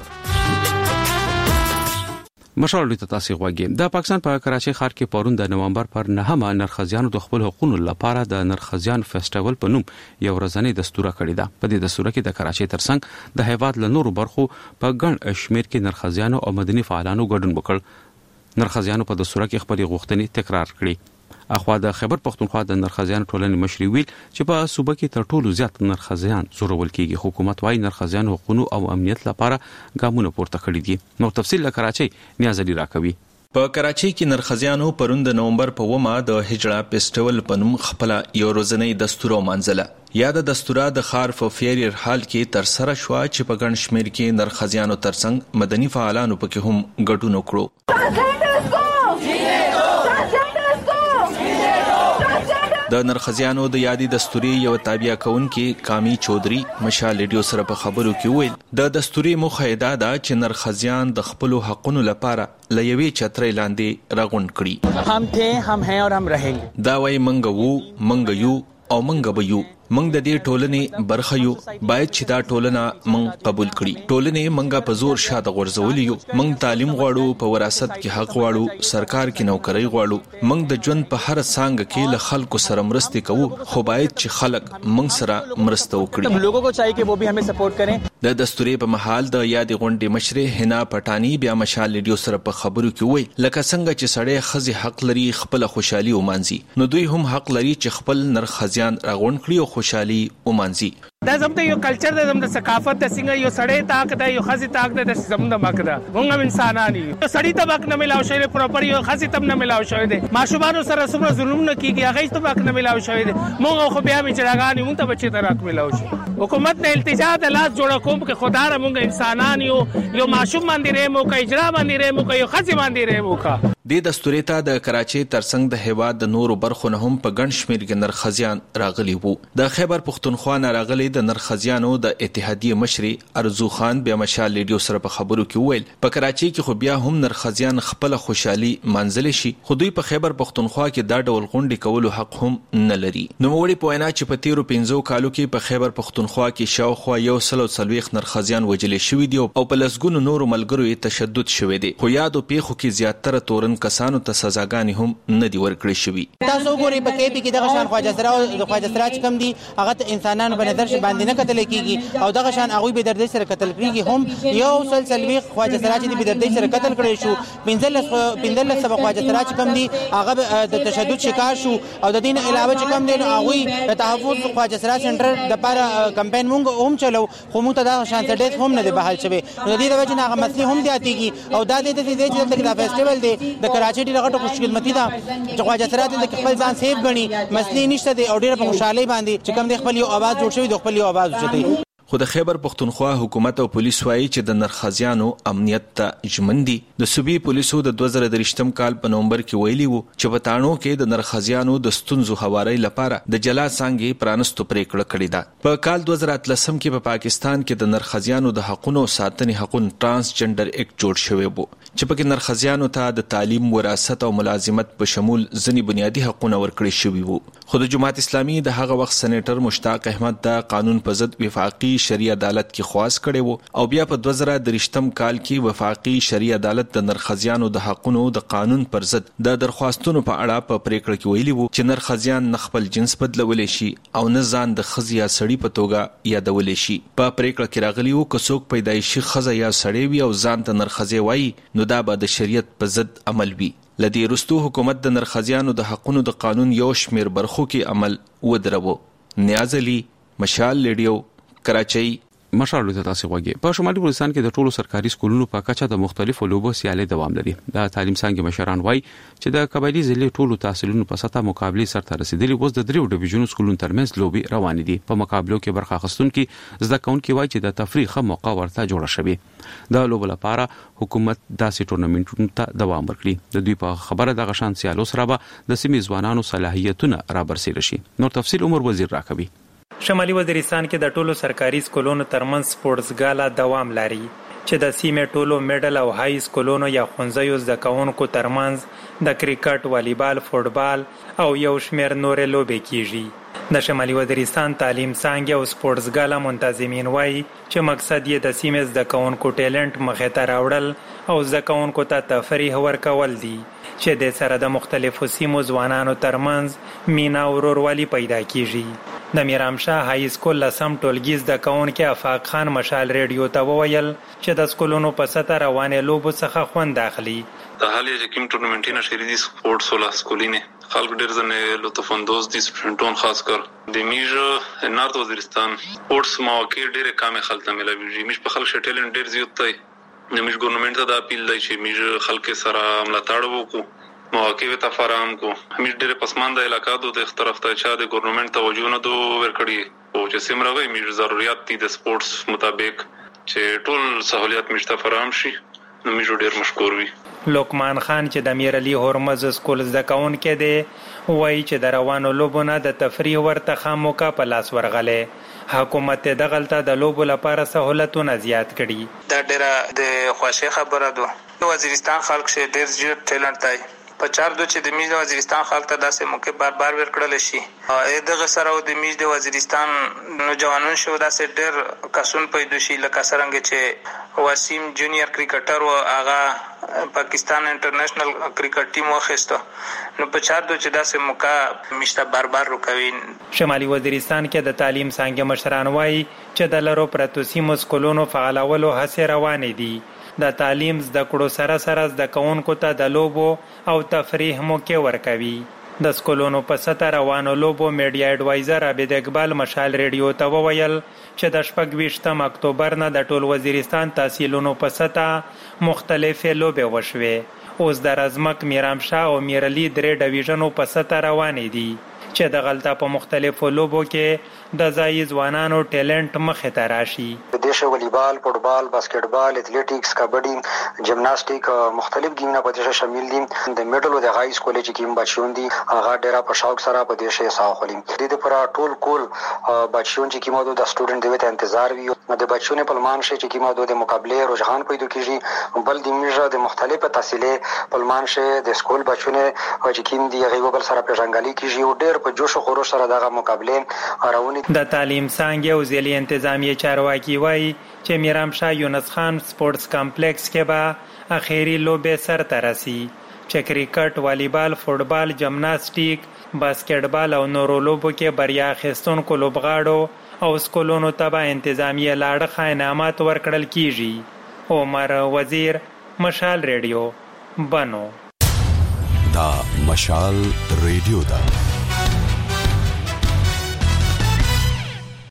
S1: مشال ریډیو ته تاسو غواګي. د پاکستان په کراچي ښار کې پرون د نومبر پر نهمه نرخزیانو د خپل حقوقو لپاره د نرخزیان فیسټیوال په نوم یو ورځنی دستور کړی ده. په دې دستور کې د کراچي ترڅنګ د هیواد له نورو برخو په ګڼ شمیر کې نرخزیانو او مدني فعالانو ګډون وکړ. نرخزیانو په دستور کې خپل غوښتنې تکرار کړې. اخوا د خیبر پختونخوا د نرخزیان ټولنې مشري ویل چې په صوبه کې تر ټولو زیات نرخزیان زورول کیږي. حکومت وايي نرخزیان حقوقو او امنیت لپاره ګامونه پورته کړي دي. نو تفصیل له کراچي نیاز علي راکوي.
S24: په کراچي کې نرخزیانو پرون د نومبر په ومه د هجړه فیسټیوال په نوم خپل یو ورځنی دستور منځله. یا د دستوره د خار په فیریر حال کې تر سره شو چې په ګڼ شمیر کې نرخزیانو ترڅنګ مدني فعالانو پکې هم ګډون وکړو. د نرخزیانو د یادي دستوري یو تابع کونکي کامی چودري مشال ریډیو سره په خبرو کې ویل د دستوري مخایده دا چې نرخزیان د خپل حقوقو لپاره لوي چترې لاندې راغون کړي.
S25: هم ته هم هي او هم رهنګ
S24: دا وای منګ وو منګ یو او منګ به یو منګ د دې ټولنې برخه یو باید چې دا ټولنه منګ قبول کړي. ټولنې منګه په زور شاته غورځولې یو. منګ تعلیم غواړو، په وراثت کې حق غواړو، سرکار کې نوکری غواړو. منګ د ژوند په هر څانګه کې له خلکو سره مرسته کوو خو باید چې خلک منګ سره مرسته وکړي.
S25: هم لوگوں کو چاہیے کہ وہ بھی ہمیں سپورٹ کریں.
S24: د دستوري په محل د یاد غونډې مشر حنا پټانی بیا مشال ریډیو سره په خبرو کې وایي لکه څنګه چې سړی خزي حق لري خپل خوشحالي ومانځي نو دوی هم حق لري چې خپل نرخزیان راغون کړي او خوشحالي ومانځي.
S25: دا زموږ یو کلچر دی، زموږ ثقافت د څنګه یو سړی تاک دی، یو خزي تاک دی، د زموږ مک ده. موږ هم انسانان یو. سړی ته حق نه ملاو شوی پراپر، یو خزي ته نه ملاو شوی دی. ماشومان سره څومره ظلم نه کیږي هغه ته حق نه ملاو شوی دی. موږ خو بیا می چراغان موږ ته بچی ته حق ملاو شي. حکومت نه التجا د لاس جوړ کوم کې خدا را موږ انسانان یو. یو ماشوم باندې رحم وکړي، اجرا باندې رحم وکړي، یو خزي باندې رحم وکړي.
S24: د دستوري ته د کراچي ترڅنګ د هیواد د نورو برخو نه هم په ګڼ شمیر کې نرخزیان راغلي وو. د خیبر پختونخوا نه راغلي د نرخزیانو د اتحادیه مشري ارزو خان بیا مشال ریډیو سره په خبرو کې ویل په کراچي کې خو بیا هم نرخزیان خپل خوشحالي منځل شي خو دوی په خیبر پختونخوا کې دا ډول غونډې کولو حق هم نه لري. نو وړي په وینا چې په تیرو پنځو کالو کې په خیبر پختونخوا کې شاوخوا یو سلو څلويخ نرخزیان وجل شوی دي او په لسګونو نورو ملګرو یې تشدد شوی دی. خو یادو پیښو کې زیاتره تورن کسانو ته سزاګانې هم نه دی ورکړې شوی.
S25: تاسو ګورئ په کې کې دغه شان خواجه سره او خواجه سره کم دي هغه انسانانو په نظر باندې نه کتل کیږي او دغه شان هغه به دردې سره قتل کیږي. هم یو سلسلوي خواجه سره چې به دردې سره قتل کړي شو، پنځل پنځل سبا خواجه سره کم دي هغه د تشدد شکار شو او د دین علاوه چې کم دي هغه د تحفظ خواجه سره سنټر د لپاره کمپاین مونږ هم چلو خو موږ ته دا شان څه هم نه دی بحال شوی. نو د دې وجه نه هغه مسلې هم دیاتيږي او دا د دې چې د فیسټیوال دی د کراچي ډیره غټه خوشخدمتي ده چې خواجه سره د خپل ځان سیف غني مسلې نشته دی او ډیره په خوشحالي باندې چې کوم د خپل یو आवाज جوړ شوی د خپل یو आवाज وچتي.
S24: خو د خیبر پختونخوا حکومت او پولیس وایي چې د نرخزیانو امنیت ته ژمن دي. د صوبې پولیسو د دوه زره درې کال په نومبر کې ویلي وو چې په تاڼو کې د نرخزیانو د ستونزو هواري لپاره د جلا څنګه پرانستو پریکړه کړې ده. په کال دوه زره اتلس کې په پاکستان کې د نرخزیانو د حقونو ساتنې حقوق ترانسجنډر اکټ جوړ شوی وو چې پکې نرخزیانو ته د تعلیم، وراثت او ملازمت په شمول ځینې بنیادی حقوق ورکړي شوي وو. خو د جماعت اسلامي د هغه وخت سېنیټر مشتاق احمد د قانون په ضد وفاقي شرعي عدالت کې خواست کړي وو او بیا په دوه زره درې کال کې وفاقي شرعي عدالت د نرخزیانو د حقونو د قانون پر ضد د درخواستونو په اړه په پریکړه کې ویلي وو چې نرخزیان نه خپل جنس بدلولی شي او نه ځان د ښځې یا سړي په توګه یادولی شي. په پریکړه کې راغلی وو که څوک پیدایشي ښځه یا سړی وي او ځان ته نرخزی وایي نو دا به د شریعت په ضد عمل وي. لدی رستو حکومت د نرخزیانو د حقونو د قانون یو شمیر برخو کې عمل ودرو. نیاز علي، مشال ریډیو، کراچۍ.
S1: مشال ته تاسو وګورئ. په شمالي بلوچستان کې د ټولو سرکاري سکولونو په کچه د مختلفو لوبو سیالۍ دوام لري. د تعلیم څنګه مشران وایي چې د قبایلی ضلع ټولو تحصیلونو په سطح مقابله سره رسیدلي. اوس د دریو ډیویژنونو سکولونو ترمنځ لوبي روان دي. په مقابلو کې برخه اخیستونکي زده کوونکي وایي چې د تفریح موقع ورته جوړه شوی. د لوبو لپاره حکومت داسې ټورنمنټونو ته دوام ورکړي. د دوی په خبره د غشان سیالو سره به د سیمې ځوانانو صلاحیتونه رابرسېره شي. نور تفصیل عمر وزیر راکوي.
S2: شمالي وزیرستان کې د ټولو سرکاري سکولونو ترمنځ سپورتس ګالا دوام لري چې د سیمې ټولو میډل او هاي سکولونو یا ښوونځیو زده کوونکو ترمنځ د کرکټ، والیبال، فوټبال او یو شمېر نورې لوبې کیږي. د شمالي وزیرستان تعلیم څانګې او سپورتس ګالا منتظمین وایي چې مقصد یې د سیمې زده کوونکو ټیلنټ مخې ته راوړل او زده کوونکو ته تفریح ورکول دي چې د سره د مختلفو سیمو ځوانانو ترمنځ مینا او ورورولي پیدا کیږي. د میرامشاه های سکول لسم ټولګي زده کوونکي افاق خان مشال ریډیو ته وویل چې د سکولونو په سطح روانې لوبو څخه خوند اخلي.
S4: د حالي چې کوم ټورنمنټونه شری دي سپورتس ولا سکولینه خلک ډیر ځنه لطف اندوز دي سټډنټون خاص کر د میج نارت وزیرستان سپورتس مواقع ډیره کم خلک ته ملوي. میج په خلک شټلن ډیر زیات دی. د میج ګورنمنت ته د اپیل دی چې میج خلک سره ملاتړ وکړي، مواقع ته فراهم کو. همیش ډېر پسمانده علاقات د طرف ته چا د ګورنمنت توجه نه دو ورکړي او چې سیمروي میج ضرورت دي د سپورتس مطابق چې ټول سہولیات میج ته فراهم شي. نو میج ډېر مشکور وي.
S2: لوکمان خان چې د میرعلی هرمز سکول زده کوونکی دی وایي چې د روانو لوبو نه د تفریح ورته خاموکه په لاس ورغلی. حکومت دغلته د لوبو لپاره سہولتونه زیات کړي.
S6: دا ډېره د خوښۍ خبره ده. وزیرستان خلک شه ډېر زیات ټیلنټ دی. په چار دو چې د میز د وزیرستان خلک ته داسې موقع بار بار ورکړل شي. دغه سره د میز د وزیرستان نوجوانان شو داسې ډېر کسون پیدا شي لکه څنګه چې وسیم جونیئر کرکټر و هغه پاکستان انټرنیشنل کرکټ ټیم واخیسته. نو په چار دو چې داسې موقع مشته بار بار روکوي.
S2: شمالي وزیرستان کې د تعلیم څنګه مشران وایي چې د لرو پرتو سیمو سکولونو فعالولو هڅې روانې دي. د تعلیم زده کړو سره سره زده کوونکو ته د لوبو او تفریح موقع ورکوي. د سکولونو په سطح روانو لوبو میډیا اډوایزر عابد اقبال مشال ریډیو ته وویل چې د شپږ ویشتم اکتوبر نه د ټول وزیرستان تحصیلونو په سطح مختلفې لوبې وشوې. اوس د رزمک، میرامشاه او میرعلی درې ډیویژنو په سطح روانې دي چې د غلطه په مختلفو لوبو کې د ځایي ځوانانو ټیلنټ مخې ته راشي.
S7: د دیش والیبال، فوټبال، باسکټبال، اتلیټکس، کبډي، جمناستیک مختلف گیمونه په دې شامل دي. د میډل او د هاي سکول چې گیم بچون دي هغه ډیره په شوق سره په دې شی ساخولي. د دې لپاره ټول کول بچون چې کیمو د سټوډنټ دی ته انتظار وي. د بچونه په لمان شي چې کیمو د مقابله رجحان پیدا کیږي. بل د میژه د مختلفه تحصیلې په لمان شي د سکول بچونه چې کیم دی هغه بل سره پیژنګالي کیږي او ډیر په جوش او خروش سره دغه مقابله راونی.
S2: د تعلیم څانګې او ضلعي انتظامیه چارواکي وایي چې میرامشاه یونس خان سپورتس کمپلیکس کې به اخیری لوبې سرته رسي چې کرکټ، والیبال، فوټبال، جمناستیک، باسکټبال او نورو لوبو کې بریا اخیستونکو لوبغاړو او سکولونو ته به انتظامیه لاړه انعامات ورکړل کیږي. عمر وزیر، مشال ریډیو، بنو.
S8: دا مشال ریډیو دا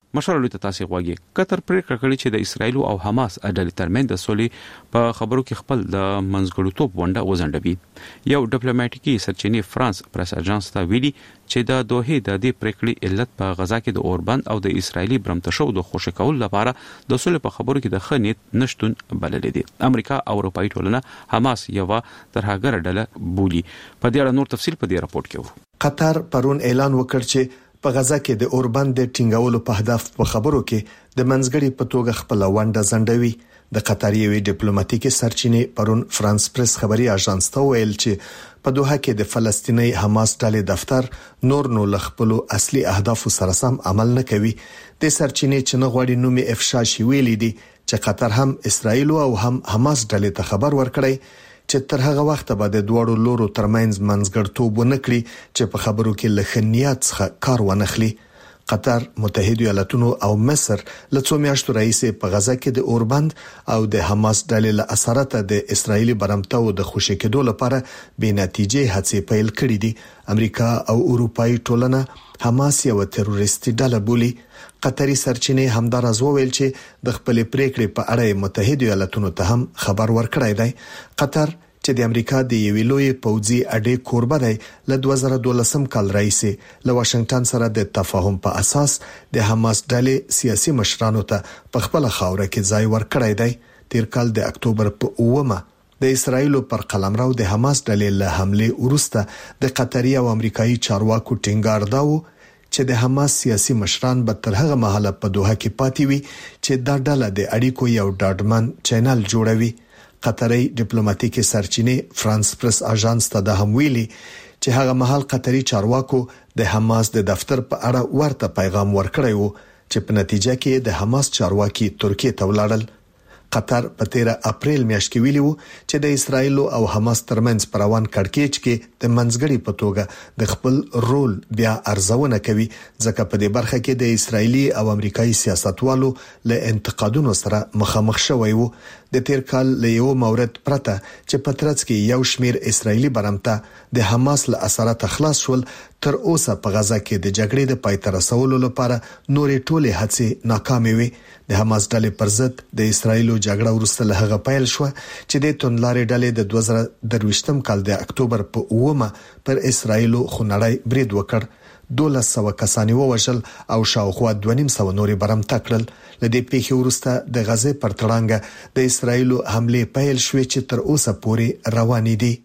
S1: مشر ته تاسو غواګي قطر پریکړه کړې چې د اسرایل او حماس ډلې ترمنځ د سولې په خبرو کې خپل د منځګړیتوب ونډه وزنډوي. یو ډیپلوماټیکي سرچینې فرانس پریس اژانس ته ویلي چې د دوه د دې پریکړې علت په غزا کې د اوربند او د اسرایلی برمتشو د خوشی کول لپاره د سولې په خبرو کې د خنیت نشټون بلل دي. امریکا او اروپאי ټولنه حماس یو ترهګر ډله بولي. په دې اړه نور تفصیل په دې راپورټ کې وو.
S5: قطر پرون اعلان وکړ چې په غزا کې د اوربند د ټینګولو په هدف په خبرو کې د منځګړي په توګه خپل ونډه زندوي. د قطر یوې ډیپلوماټیکي سرچینې پرون فرانس پریس خبري اژانس ته ویل چې په دوحه کې د فلسطیني حماس ډلې دفتر نور نو لخپلو اصلي اهداف سره سم عمل نه کوي. د سرچینې چې نه غوړي نومي افشا شي ویلي دي چې قطر هم اسرایل او هم حماس ډلې ته خبر ورکړي چې تر هغه وخت به د دوړو لورو ترمنځ منځګړتوب ونکړي چې په خبرو کې لخنیات څخه کار ونخلي. قطر، متحده ایالاتونو او مصر له څو میاشتو راهیسې په غزا کې د اوربند او د حماس ډلې له اثرات د اسرایلی برمتو د خوشی کېدو لپاره بې نتیجې هڅې پیل کړې دي. امریکا او اروپאי ټولنه حماس یو تروریستي ډله بولي. قطري سرچینې همدارز وویل چې د خپل پریکړې په اړه متحده ایالاتونو ته هم خبر ورکړی دی. قطر چې د امریکا د یوې لوی پوځي اډې کوربه دی له دوه زره دولسم کال راهیسې له واشنگټن سره د تفاهم په اساس د حماس ډلې سیاسي مشرانو ته په خپل خاوره کې ځای ورکړی دی. تیر کال د اکتوبر په اومه د اسرایل پر قلمرو د حماس ډلې له حمله وروسته د قطري او امریکایي چارواکو ټینګار داو چې د حماس سیاسي مشران به تر هغه مهاله په دوحه کې پاتې وي چې دا ډله د اړیکو یو ډاډمن چینل جوړوي. قطري ډیپلوماټیکي سرچینې فرانس پریس اژانس ته د هم ویلي چې هغه مهال قطري چارواکو د حماس د دفتر په اړه ورته پیغام ورکړی وو چې په نتیجه کې د حماس چارواکي ترکیه ته ولاړل. قطر په تیره اپریل میاشت کې ویلي وو چې د اسرایل او حماس ترمنځ پر روان کړکېچ کې د منځګړي په توګه د خپل رول بیا ارزونه کوي ځکه په دې برخه کې د اسرایلی او امریکایي سیاستوالو له انتقادونو سره مخامخ شوی وو. د تیر کال له یو مورد پرته چې په ترڅ کې یو شمیر اسرایلی برمته د حماس له اثرات خلاص شول تر اوسه په غزا کې د جګړې د پای ته رسولو لپاره نورې ټولې هڅې ناکامې وي. د حماس ډلې پر ضد د اسرایل جګړه ورسته له هغه پیل شو چې د توندلارې ډلې د دوه زره درویشتم کال د اکتوبر په اومه پر اسرایل خونړی برید وکړ. دولس سوه کسانی ووژل او شاوخوا دوه نیم سوه نورې برمته کړل. له دې پیښې وروسته د غزې پر تړانګه د اسرایل حمله پیل شوې چې تر اوسه پورې روانې دي.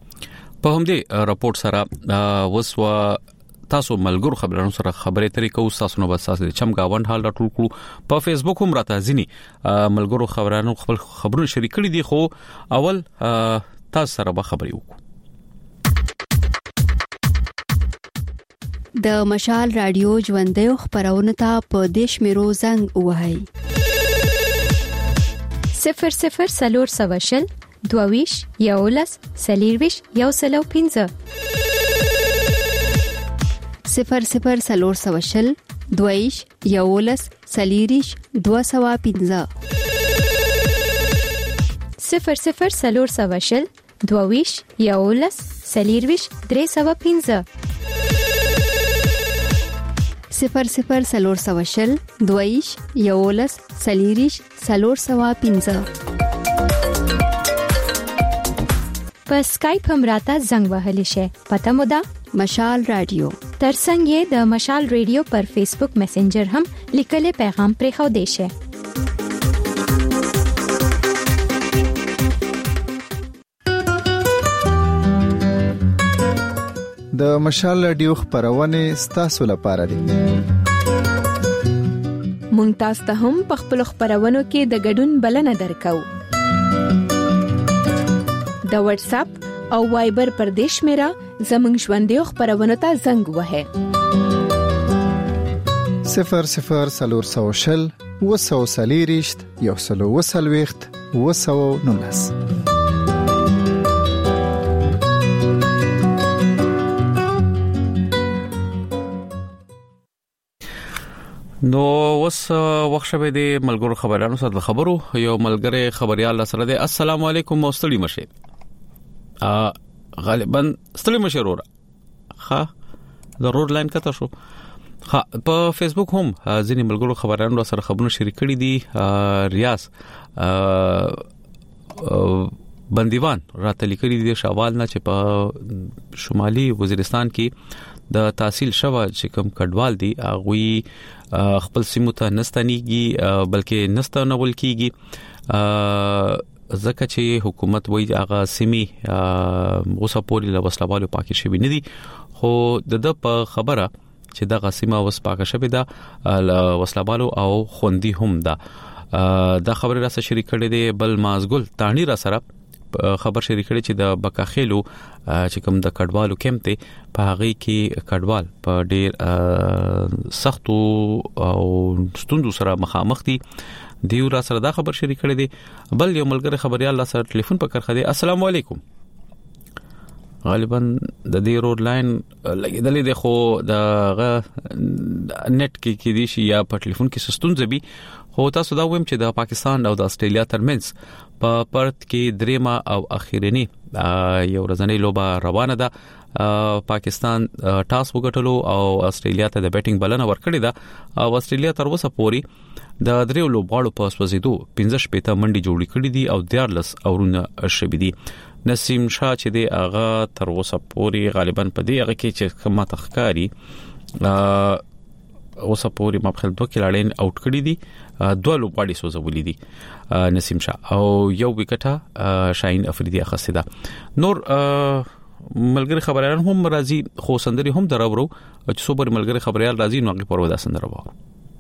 S1: په همدې راپورټ سره وسو تاسو ملګرو خبرونو سره خبرې ترې کوو. تاسو نو بس تاسو د چمګاوند حال راټول کړو. په فیسبوک هم راته ځینی ملګرو خبرانو خپل خبرونه شریک کړي دي خو اول تاسو سره به خبرې وکړو.
S9: د مشال رادیو ژوندې خبرونه ته په دیش میرو زنګ وهاي
S10: صفر صفر سلور سواشل دوویش یولس سلیرویش یو سلو پینزه
S9: صفر صفر سلور سواشل دوویش یولس سلیریش دو سوا پینزه
S10: صفر صفر سلور سواشل دوویش یولس سلیرویش درې سوا پینزه
S9: صفر صفر سلور سواشل دویش یولس سلیریش سلور سوا پینزه.
S10: په سکایپ هم راته زنګ وهلی شي. پته مو ده
S9: مشال رادیو.
S10: ترڅنګ یې د مشال رادیو پر فیسبوک میسنجر هم لیکلي پیغام پرې خو دی شي.
S12: د مشال رادیو خبرونه ستاسو لپاره دي.
S10: مونږ تاسو ته هم په خپل خبرونو کې د ګډون بلنه درکو. د واتس اپ او وایبر پر دیش میرا زمنګ ژوندې خبرونه ته زنګ وهه.
S12: صفر صفر سلور سوشل وسو سلیریشت یو سلو وسلويخت وسو نونس.
S1: نو وس وخت شوه د ملګرو خبرانو سره خبرو یو ملګری خبريال سره دی. السلام علیکم مستړی مشه. ا غالبا ستړي مشه ورو. ها ضرور لاین کته شو. ها په فیسبوک هم ځینې ملګرو خبرانو سره خبرونه شریک کړي دي. ریاض بندیوان راته لیکلي دي شوال نه چې په شمالي وزیرستان کې د تحصیل شوه چې کوم کډوال دي هغه خپل سیمو ته نستنیږي بلکې نستنول کیږي ځکه چې حکومت وایي هغه سیمي اوسه پورې له وسلوالو پاکي شوی نه دي خو د په خبره چې دغه سیمه وس پاکه شوی ده وسلوالو او خوندي هم ده. دا خبره را سره شریک کړي دي. بل مازګل تانی را سره خبر شریک کړي چې د بکاخېلو چې کوم د کډوالو کیمپ ته په هغه کې کډوال په ډېر سختو او ستوندو سره مخامخ دي. دیو را سره دا خبر شریک کړي دي. بل یو ملګری خبريال الله سره ټلیفون په کرخه دي. السلام علیکم. غالبا د دې روډ لاین لګیدلې ده خو د نت کې کې دي شي یا په ټلیفون کې سستون زبي خو تاسو دا وایم چې د پاکستان او د استرالیا ترمنځ په پرت کې دریمه او اخیرنی یو ورځنی لوبه روانه ده. پاکستان ټاس وګټلو او استرالیا ته د بیټینګ بلنه ورکړې ده او استرالیا تر اوسه پوري د دریو لوبغاړو په سوځیدو پنځه شپږ منډي جوړې کړې دي او دیارلس اورونه شوي دي. نسیم شاه چې دی هغه تر اوسه پوري غالبا په دې هغه کې چې کومه تخکاری اوسه پوري مخکې دوه کلاړین اوټ کړی دي دوه لوبغاړي سوځولې دي نسیم شاه او یو وکټه شاهین افریدی اخیسته ده. نور ملګری خبريال هم راځي خو سندري هم دراورو چې سوبر ملګری خبريال راځي نو هغه پروا ده سندره وو.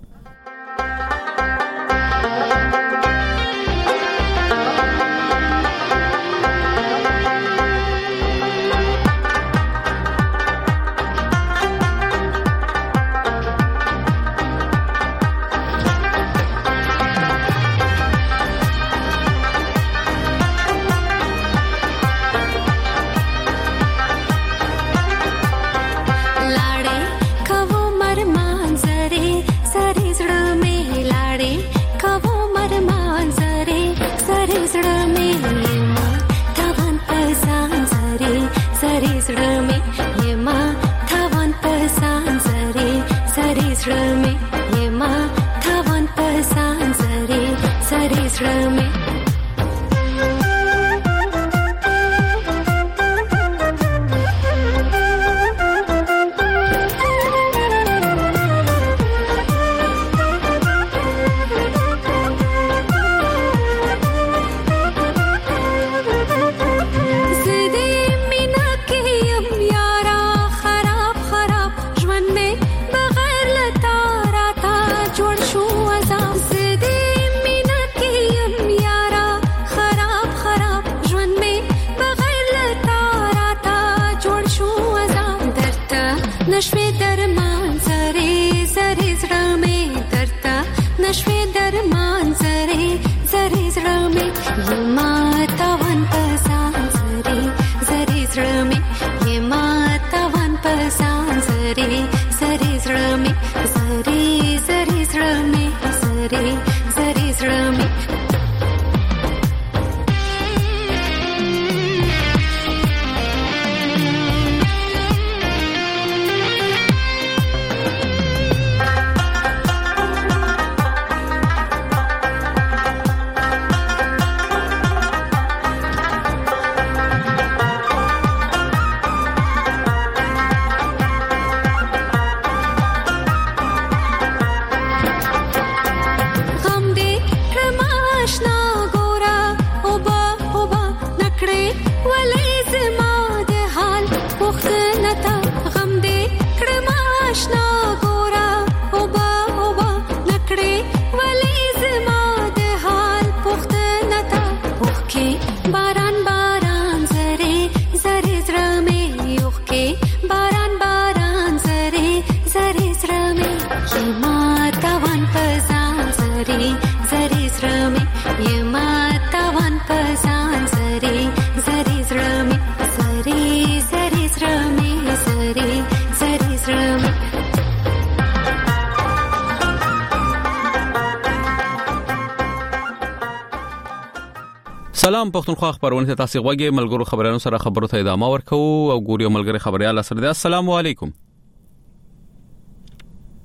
S1: سلام پښتونخوا خبرونه ته تاسو غوږی ملګرو خبرانو سره خبرو ته ادامه ورکو او ګوري ملګری خبريال سره ده. السلام علیکم.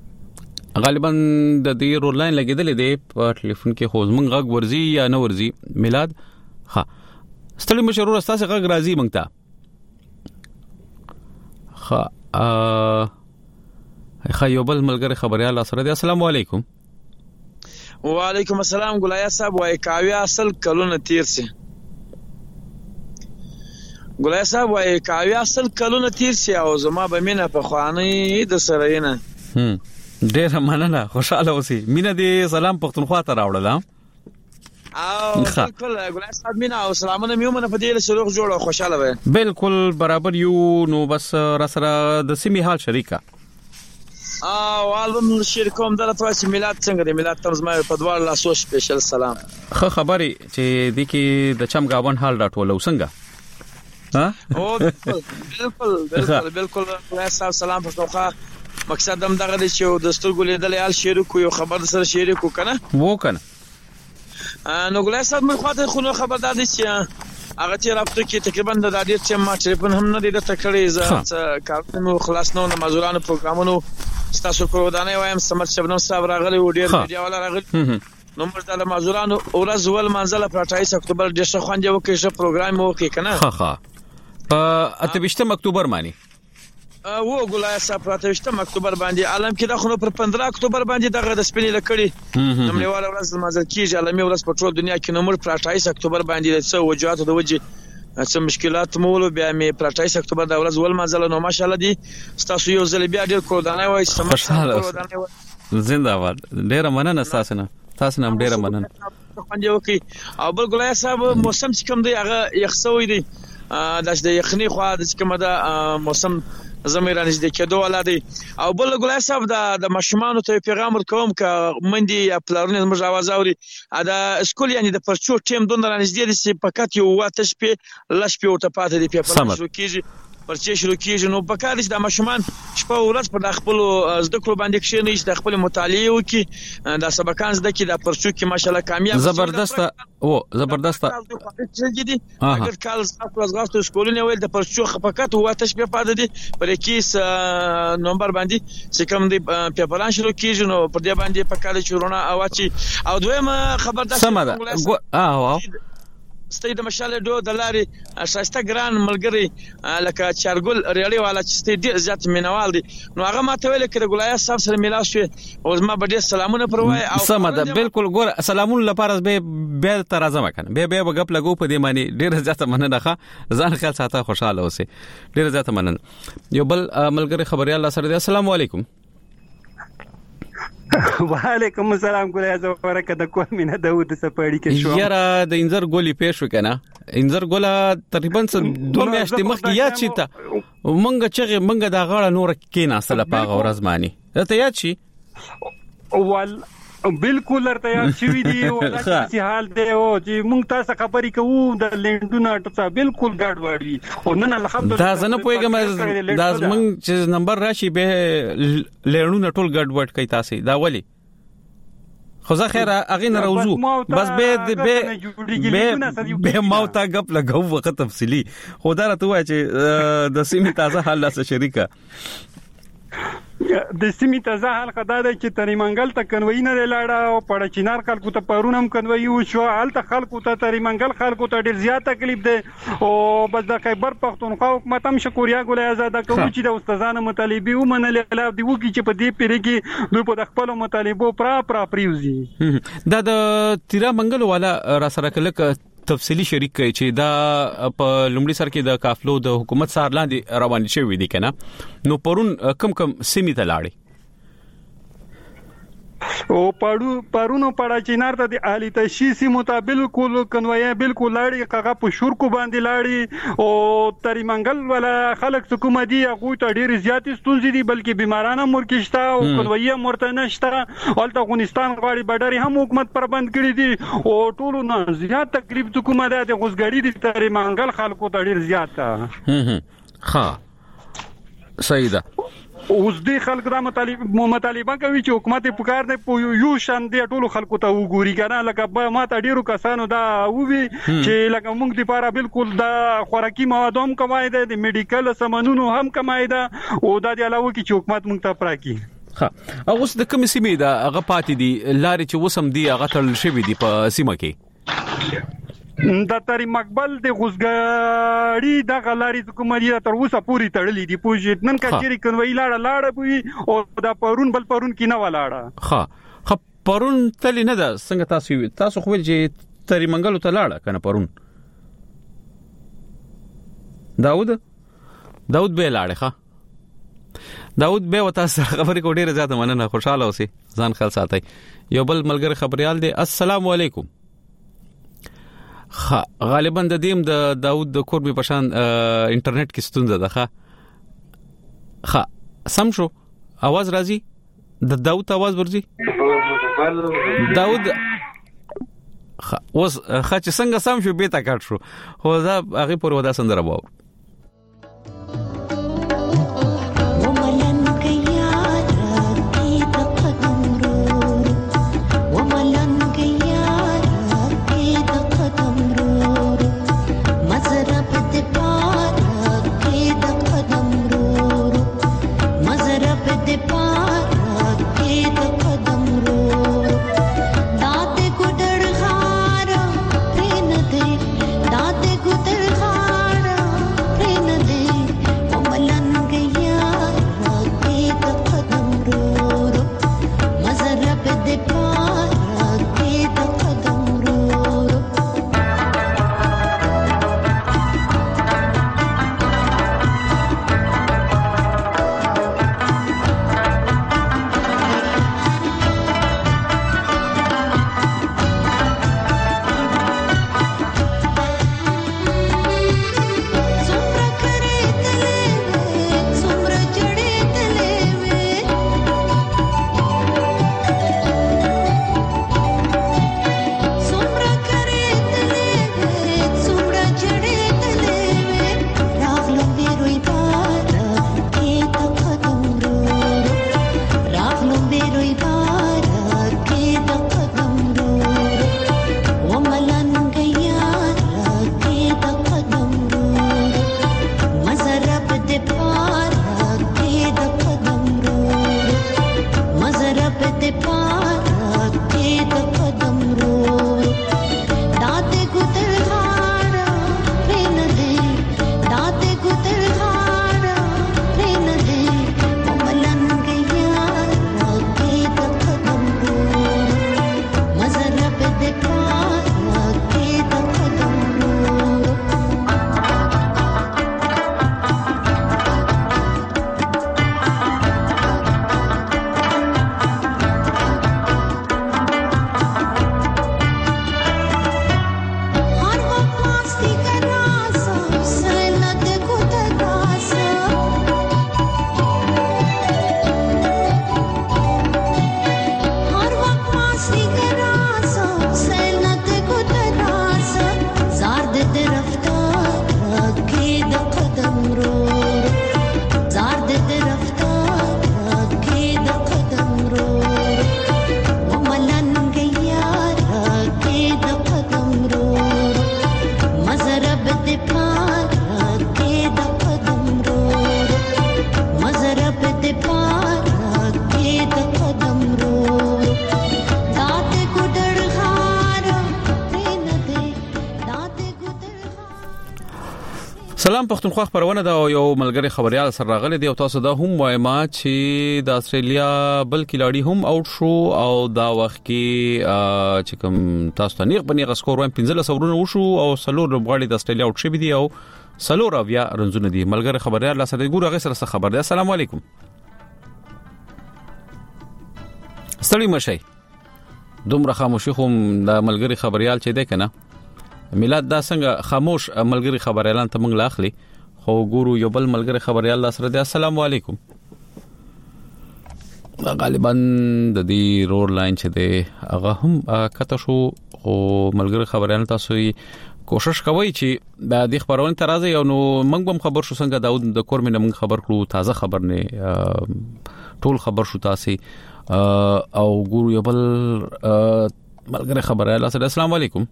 S1: غالبا د دې رول لاین لګیدلې دی په ټلیفون کې خو زمونږ غږ ورزي یا نه ورزي میلاد ها ستړي مشرور استاد غږ راځي مونږ ته ها ا خیوبل ملګری خبريال سره دی. السلام علیکم.
S3: وعلیکم السلام. ګلایا صاحب وای کاویا اصل کلونه تیر سي. ګلایا صاحب وای کاویا اصل کلونه تیر سي او زما به مینه په خواني د سره نه
S1: هم ډېر مننه خوشاله اوسې مینه دې سلام پښتونخوا ته راوړل.
S3: او بالکل ګلایا صاحب مینه او سلامونه میومنه په دې له شروع جوړ او خوشاله وای.
S1: بالکل برابر یو نو بس را سره د سیمې حال شریکه
S3: او البم شیر کوم دلته چې میلاد څنګه دی میلاد ترز ما په دوار لاسو سپیشل سلام.
S1: خو خبري چې د کې د چم گاون حال راټولو څنګه ها
S3: او بالکل بالکل بالکل بالکل سلام په توخه مقصد هم دغه دی چې د سترګو لیدل یال شیر کو یو خبر سره شیر کو کنه
S1: وو کنه
S3: نو ګلای صاحب مې خواته خو خبردار دي چې هغه چې رابطه کې تقریبا د دادی چې ما ټلیفون هم نه دی د تکړې ز کارونو خلاص نو مزورانو پروګرامونو ستاسو په ودانې وایم سمر شبنم صاحب راغلی و ډیر میډیا والا راغلی نو موږ د مزورانو اورز ول منځله په اټایس اکتوبر د ښه خوندې وکړي چې پروګرام وکړي کنه
S1: ها ها په اتهشتم اکتوبر مانی
S3: و ګلای صاحب په اتهشتم اکتوبر باندې عالم کې د خونو پر پندرہ اکتوبر باندې دغه د سپینې لکړي نملې والا ورځ مازل کیږي عالمي ورځ په ټول دنیا کې نو موږ په اټایس اکتوبر باندې د څه وجوهات د وجه څه مشکلات مولو بیا مې په اټایس اکتوبر د ورځ ول مازل نو ماشاءالله دي تاسو یو ځل بیا ډیر کودانه وای سمه
S1: زنده‌باد ډیر مننه تاسو نه تاسو نه ډیر مننه
S3: باندې وکي او بل ګلای صاحب موسم چې کوم دی هغه یخسوي دی د یخني خو د کوم دا موسم زميران دې کېدو ولادي او بل ګلای صاحب د مشمانو ته پیغام ورکوم ک مندي پلارونه زموږ आवाज اوري دا اسکول یعنی د پرچو ټیم دون رانځدي دي چې فقط یو واته شپه لښ په ورته پاتې دي په شروع کیږي پرچې شروع کیږي نو په کار دي د مشمان شپه ورځ په خپل زده کړو باندې کې نه د خپل مطالعه وکي د سبقان زده کې د پرچو کې ماشالله کامیاب
S1: زبردست او زبردست
S3: جدي اگر کال زغاستو اسکولونه ویل د پرچو فقط واته شپه پاتې دي پر کیس نمبر باندې چې کوم دي پیپران شروع کیږي نو پر دې باندې په کال چورونه اواچی او دویمه خبردار
S1: سمه اه
S3: ستې د مشاله دو د لاري شایسته ګران ملګری لکه چارګل ریالي والا چې ستې ډیر زیات مینوال دي نو هغه ماته ویل کړه ګلای صاحب سره میلاو شو او ما به ډیر سلامونه پروای
S1: او سمه ده بالکل ګور سلامونه لپاره به به تر اعظم کنه به به غپ لګو په دې معنی ډیر زیات مننه ښه ځان خیال ساته خوشاله اوسه ډیر زیات مننه یو بل ملګری خبريال سره دی. السلام علیکم.
S11: وعلیکم السلام ګلای زوره کده کوم نه داوود سپاړی کې شو
S1: یاره د انځر ګولې پېښ وکنه انځر ګولا تقریبا دوه میاشتې مخکې یا چې تا مونږ چې مونږ دا غاړه نور کې ناسله پاغه ورځمانی ته یا چې
S11: ول بالکل ارته یا شوی دی او داسې حال دی او چې مونږ تاسو خبرې کوو د لندن ټڅه بالکل ګډ وړي او نن الحمدلله
S1: دا زنه پويګم دا مونږ چې نمبر راشي به لندن ټول ګډ وړ کوي تاسو دا ولی خو زه خیر اغه نه روزو بس به به به موت غپ لګو وخت تفصیلی خدا راته وای چې د سیمه تازه حال لا شریکه
S11: د سیمې تازه حال خدای د چې تری منګل ته کنوي نه لاړه او پړ چینار خلکو ته پرونم کنوي او شو حال ته خلکو ته تری منګل خلکو ته ډیر زیات تکلیف ده او بس د خیبر پختونخوا حکومت هم شکریا ګولای آزاد کوم چې د استادانو مطالبه ومنل لا دی وکی چې په دې پیری کې دوی په خپل مطالبه پرا پرا پریوزي
S1: دا د تیرا منګل والا را سره کله تفصیلی شریک کوي چې دا په لومړي سر کې د کافلو د حکومت سره لاندې روان شوی دي کنه نو پرون کم کم سیمه ته لاړې
S11: او پړو پرونو پړا چینار ته د اعلی تشخیصي مطابق کول کنویا بالکل لاړې هغه په شورکو باندې لاړې او تری منګل ولا خلک حکومتي هغه ته ډیر زیات ستونزې دي بلکې بیمارانه مرکشتا او کنویا مرته نشتا ولته افغانستان غواړي بډاري هم حکومت پر بند کړی دي او ټولو نه زیات تکلیف حکومت د غوسګړی دي تری منګل خلکو ته ډیر زیات
S1: ها صحیح ده
S11: اوس دې خلک دا مطالبه مطالبه کوي چې حکومت په کار نه یو شان دی ټولو خلکو ته وګوري کنه لکه ما ته ډیرو کسانو دا وی چې لکه موږ د لپاره بالکل دا خوراکي مواد هم کمای ده د میډیکل سامانونو هم کمای ده او دا د علاوه کې چې حکومت موږ ته پراکي
S1: ها اوس د کوم سیمې دا هغه پاتې دي لارې چې وسم دي هغه تل شوی دي په سیمه کې
S11: د تری مقبل د غوسګاړي د غلاري حکومتي تر اوسه پوری تړلې دي پوجي نن کچېری کنوي لاړه لاړه بوي او د پرون بل پرون کې نه ولاړه
S1: ها خ پرون تل نه ده څنګه تاسو تاسو خو ویل چې تری منګلو ته لاړه کنه پرون داود داود به لاړه ښه داود به وتا سره خبرې کو ډیره زیاته مننه خوشاله اوسئ ځان خیال ساتئ یو بل ملګری خبريال دی السلام علیکم خا غالبا د دیم د داود د کور په شان انټرنیټ کې ستونزه ده ښه خا سم شو आवाज راځي د داود आवाज ورځي داود خا اوس خا چې څنګه سم شو به تا کټ شو خو دا هغه پر ودا سندره وو سلام پښتونخوا خبرونه دا یو ملګری خبريال سره راغلي دی او تاسو دا هم وایم چې د استرالیا بل کلاړي هم اوټ شو او دا وخت کې چې کوم تاسو ته نیغ بنیغه سکور وایم پنځه سورونه وشو او سلور لوبغاړي د استرالیا اوټ شوی دی او سلور اویا رنزونه دي ملګری خبريال سره ګور هغه سره خبر دی السلام علیکم ستړي مشي دومره خاموشي هم د ملګری خبريال چې دی کنه میلاد دا څنګه خاموش ملګری خبريالان ته موږ لاخلي خو ګورو یو بل ملګری خبريال سره دی السلام علیکم غالبا د دې رور لاین چې دی هغه هم کته شو او ملګری خبريال تاسو کوشش کوي چې د دې خبرونه ترازه یو نو موږ هم خبر شو څنګه داود د کور مینه موږ خبر کړو تازه خبر نه ټول خبر شو تاسو او ګورو یو بل ملګری خبريال سره السلام علیکم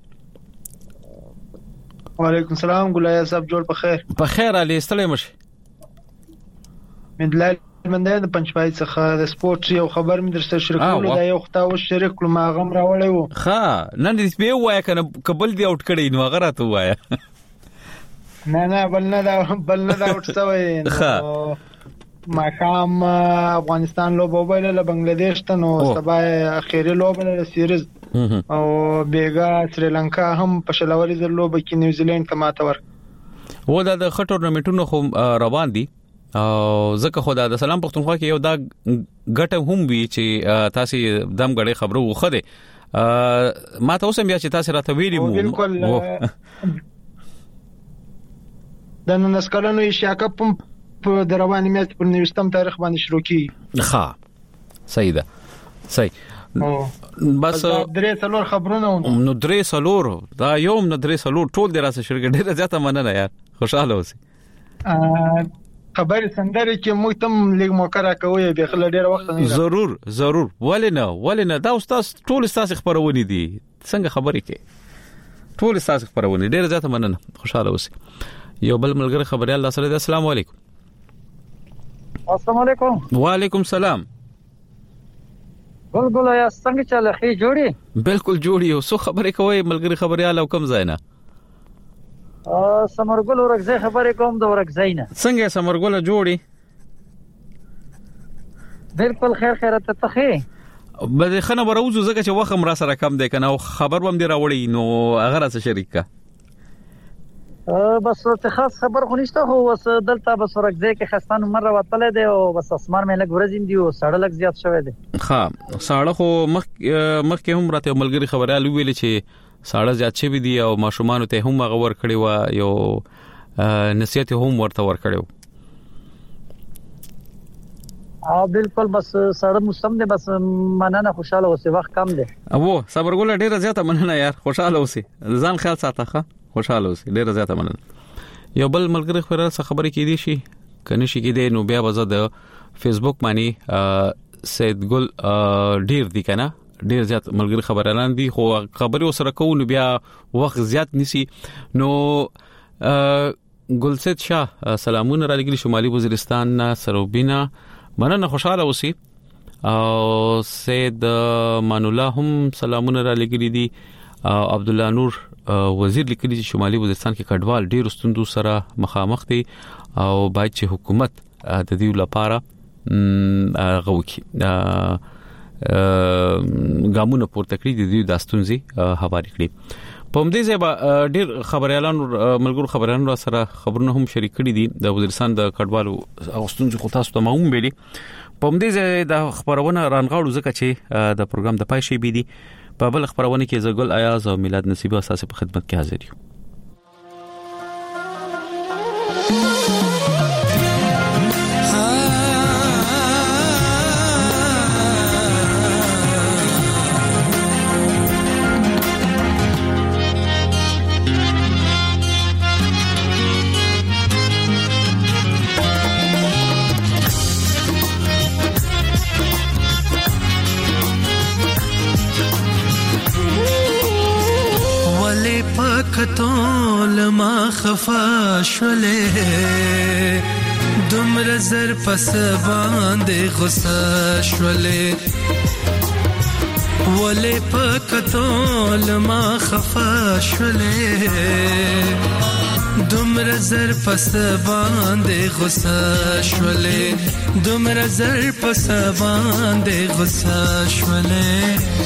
S13: وعلیکم السلام ګلای صاحب جوړ په خیر
S1: په خیر علي ستړي مشه
S13: من دلال منده د پنځپای څخه د سپورت یو خبر مې درسره شریکول دا یو خطاو شریک کړم هغه هم راوړی وو.
S1: ها نن دې به وای کنه قبل دی اوټ کړی نو هغه راته وای.
S13: نه نه بل نه دا بل نه دا اوټ سوی. ها ماقام افغانستان لوبه وبایله بنگلاديش ته نو سبا اخیری لوبه له سیریز او بیګا سریلانکا هم په شلوري زر لوبه کې نیوزیلند ته ماته ور.
S1: و دا د خټ ټورنمنټونو خو روان دي او ځکه خدای د سلام پښتونخوا کې یو دا ګټه هم وی چې تاسو دم غړې خبرو وخده ما ته اوسم بیا چې تاسو راته ویلی مو
S13: بالکل د نن سکلونو شاکه په دروانې میاشت په نوښتم تاریخ باندې شروع کی.
S1: ښه صحیح ده صحیح
S13: بس درې څلور خبرونه
S1: نو درې څلور دا یوم نو درې څلور ټول دراسه شرکت ډیره زیاته مننه یار خوشاله اوسئ.
S13: خبر سندره کې موږ تم لیګ موکره کوي به خل ډیر وخت نه
S1: ضرور ضرور ولنه ولنه دا استاد ټول استاد خبرونه دي څنګه خبرې کې ټول استاد خبرونه ډیر زیاته مننه خوشاله اوسئ. یو بل ملګری خبري الله سره السلام علیکم.
S14: السلام علیکم.
S1: وعلیکم السلام.
S14: ګل یا څنګه چاله خې جوړي؟
S1: بالکل جوړي او سو خبرې کوي ملګری خبري الله کوم ځای نه
S14: ا سمرګل ورغزه خبرې کوم د ورغزه نه
S1: څنګه سمرګل جوړي؟
S14: بالکل خیر خیرت ته خې
S1: بده خنه وروزو زکه چې وخت را سره کم دی کنه او خبر وم دی راوړی نو هغه را سره شریک کا
S14: بس ته خاص خبر خو نشته خو وس دلته بس ورغزه کې خستان مره وتل دی او بس اسمار مې لګ ورزین دی او ساړه لګ زیات شوی دی.
S1: ها ساړه خو مخ مخ کې هم راته ملګری خبره ویل چې ساړه زیات شوی دی او ماشومان ته هم غوړ کړي و یو نصیحت هم ورته ور کړو.
S14: ا بالکل بس ساړه موسم دی بس مننه خوشاله اوسې وخت کم دی.
S1: او صبر ګول ډیره زیاته مننه یار خوشاله اوسې ځان خیال ساته خوشاله اوسې ډیره زیاته مننه. یو بل ملګری خبره خبرې کې دي شي کني شي کې دی نو بیا وزه د فیسبوک باندې سید ګل ډیر دی کنه ډیر زیات ملګری خبرانان دي خو خبري سره کوو نو بیا وخت زیات نسی نو ګلسید شاه سلامونه را لګلی شمالي وزیرستان سروبینا مننه خوشاله اوسئ او سید مان الله هم سلامونه را لګلی دي عبد الله نور وزیر لیکلی چې شمالي وزیرستان کې کډوال ډیر ستوندو سره مخامخ دي او باید چې حکومت د دې لپاره غوکی ګامونه پورته کړی دي د داستونزي حواله کړی. په همدې ځای ډیر خبريالان ملګرو خبريالان سره خبرونه هم شریک کړي دي د وزیرستان د کډوالو اوستونزي خو تاسو ته معلوم ویلي. په همدې ځای د خبرونه رانغاړو ځکه چې د پروګرام د پای شي بي دي په بل خبرونه کې زګل ایاز او میلاد نصیب اساسه په خدمت کې حاضر یو.
S15: کتول ما خفا شولې دومره زر پس باندې غصه شولې ولې پکتول ما خفا شولې دومره زر پس باندې غصه شولې دومره زر پس باندې غصه شولې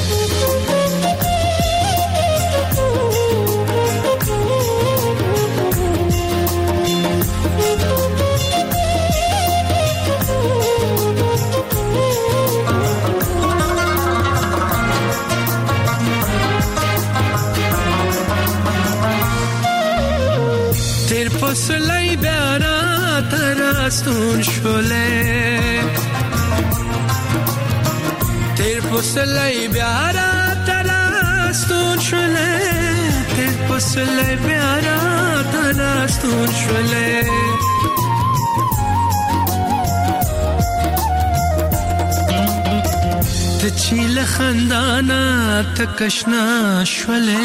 S15: پسلای بیارا تراستون شوله تیر پسلای بیارا تراستون شوله تیر پسلای بیارا تراستون شوله تچیل خندانا تکشنا شوله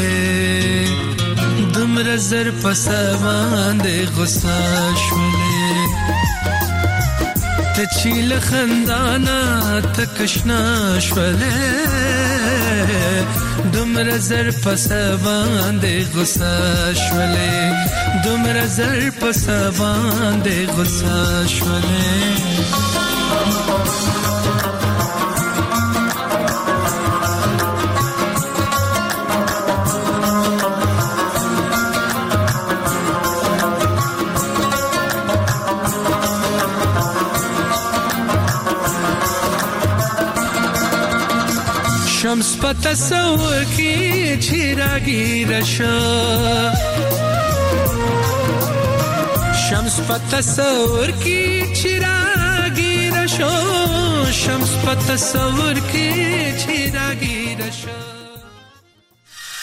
S15: دومره زر پس باندې غصه شولې ته چیل خندانا تکشنا شولې دومره زر پس باندې غصه شولې دومره زر پس باندې غصه شولې شمس په تصور کې چراغی رشا شمس په تصور کې چراغی رشا شمس په تصور کې چراغی رشا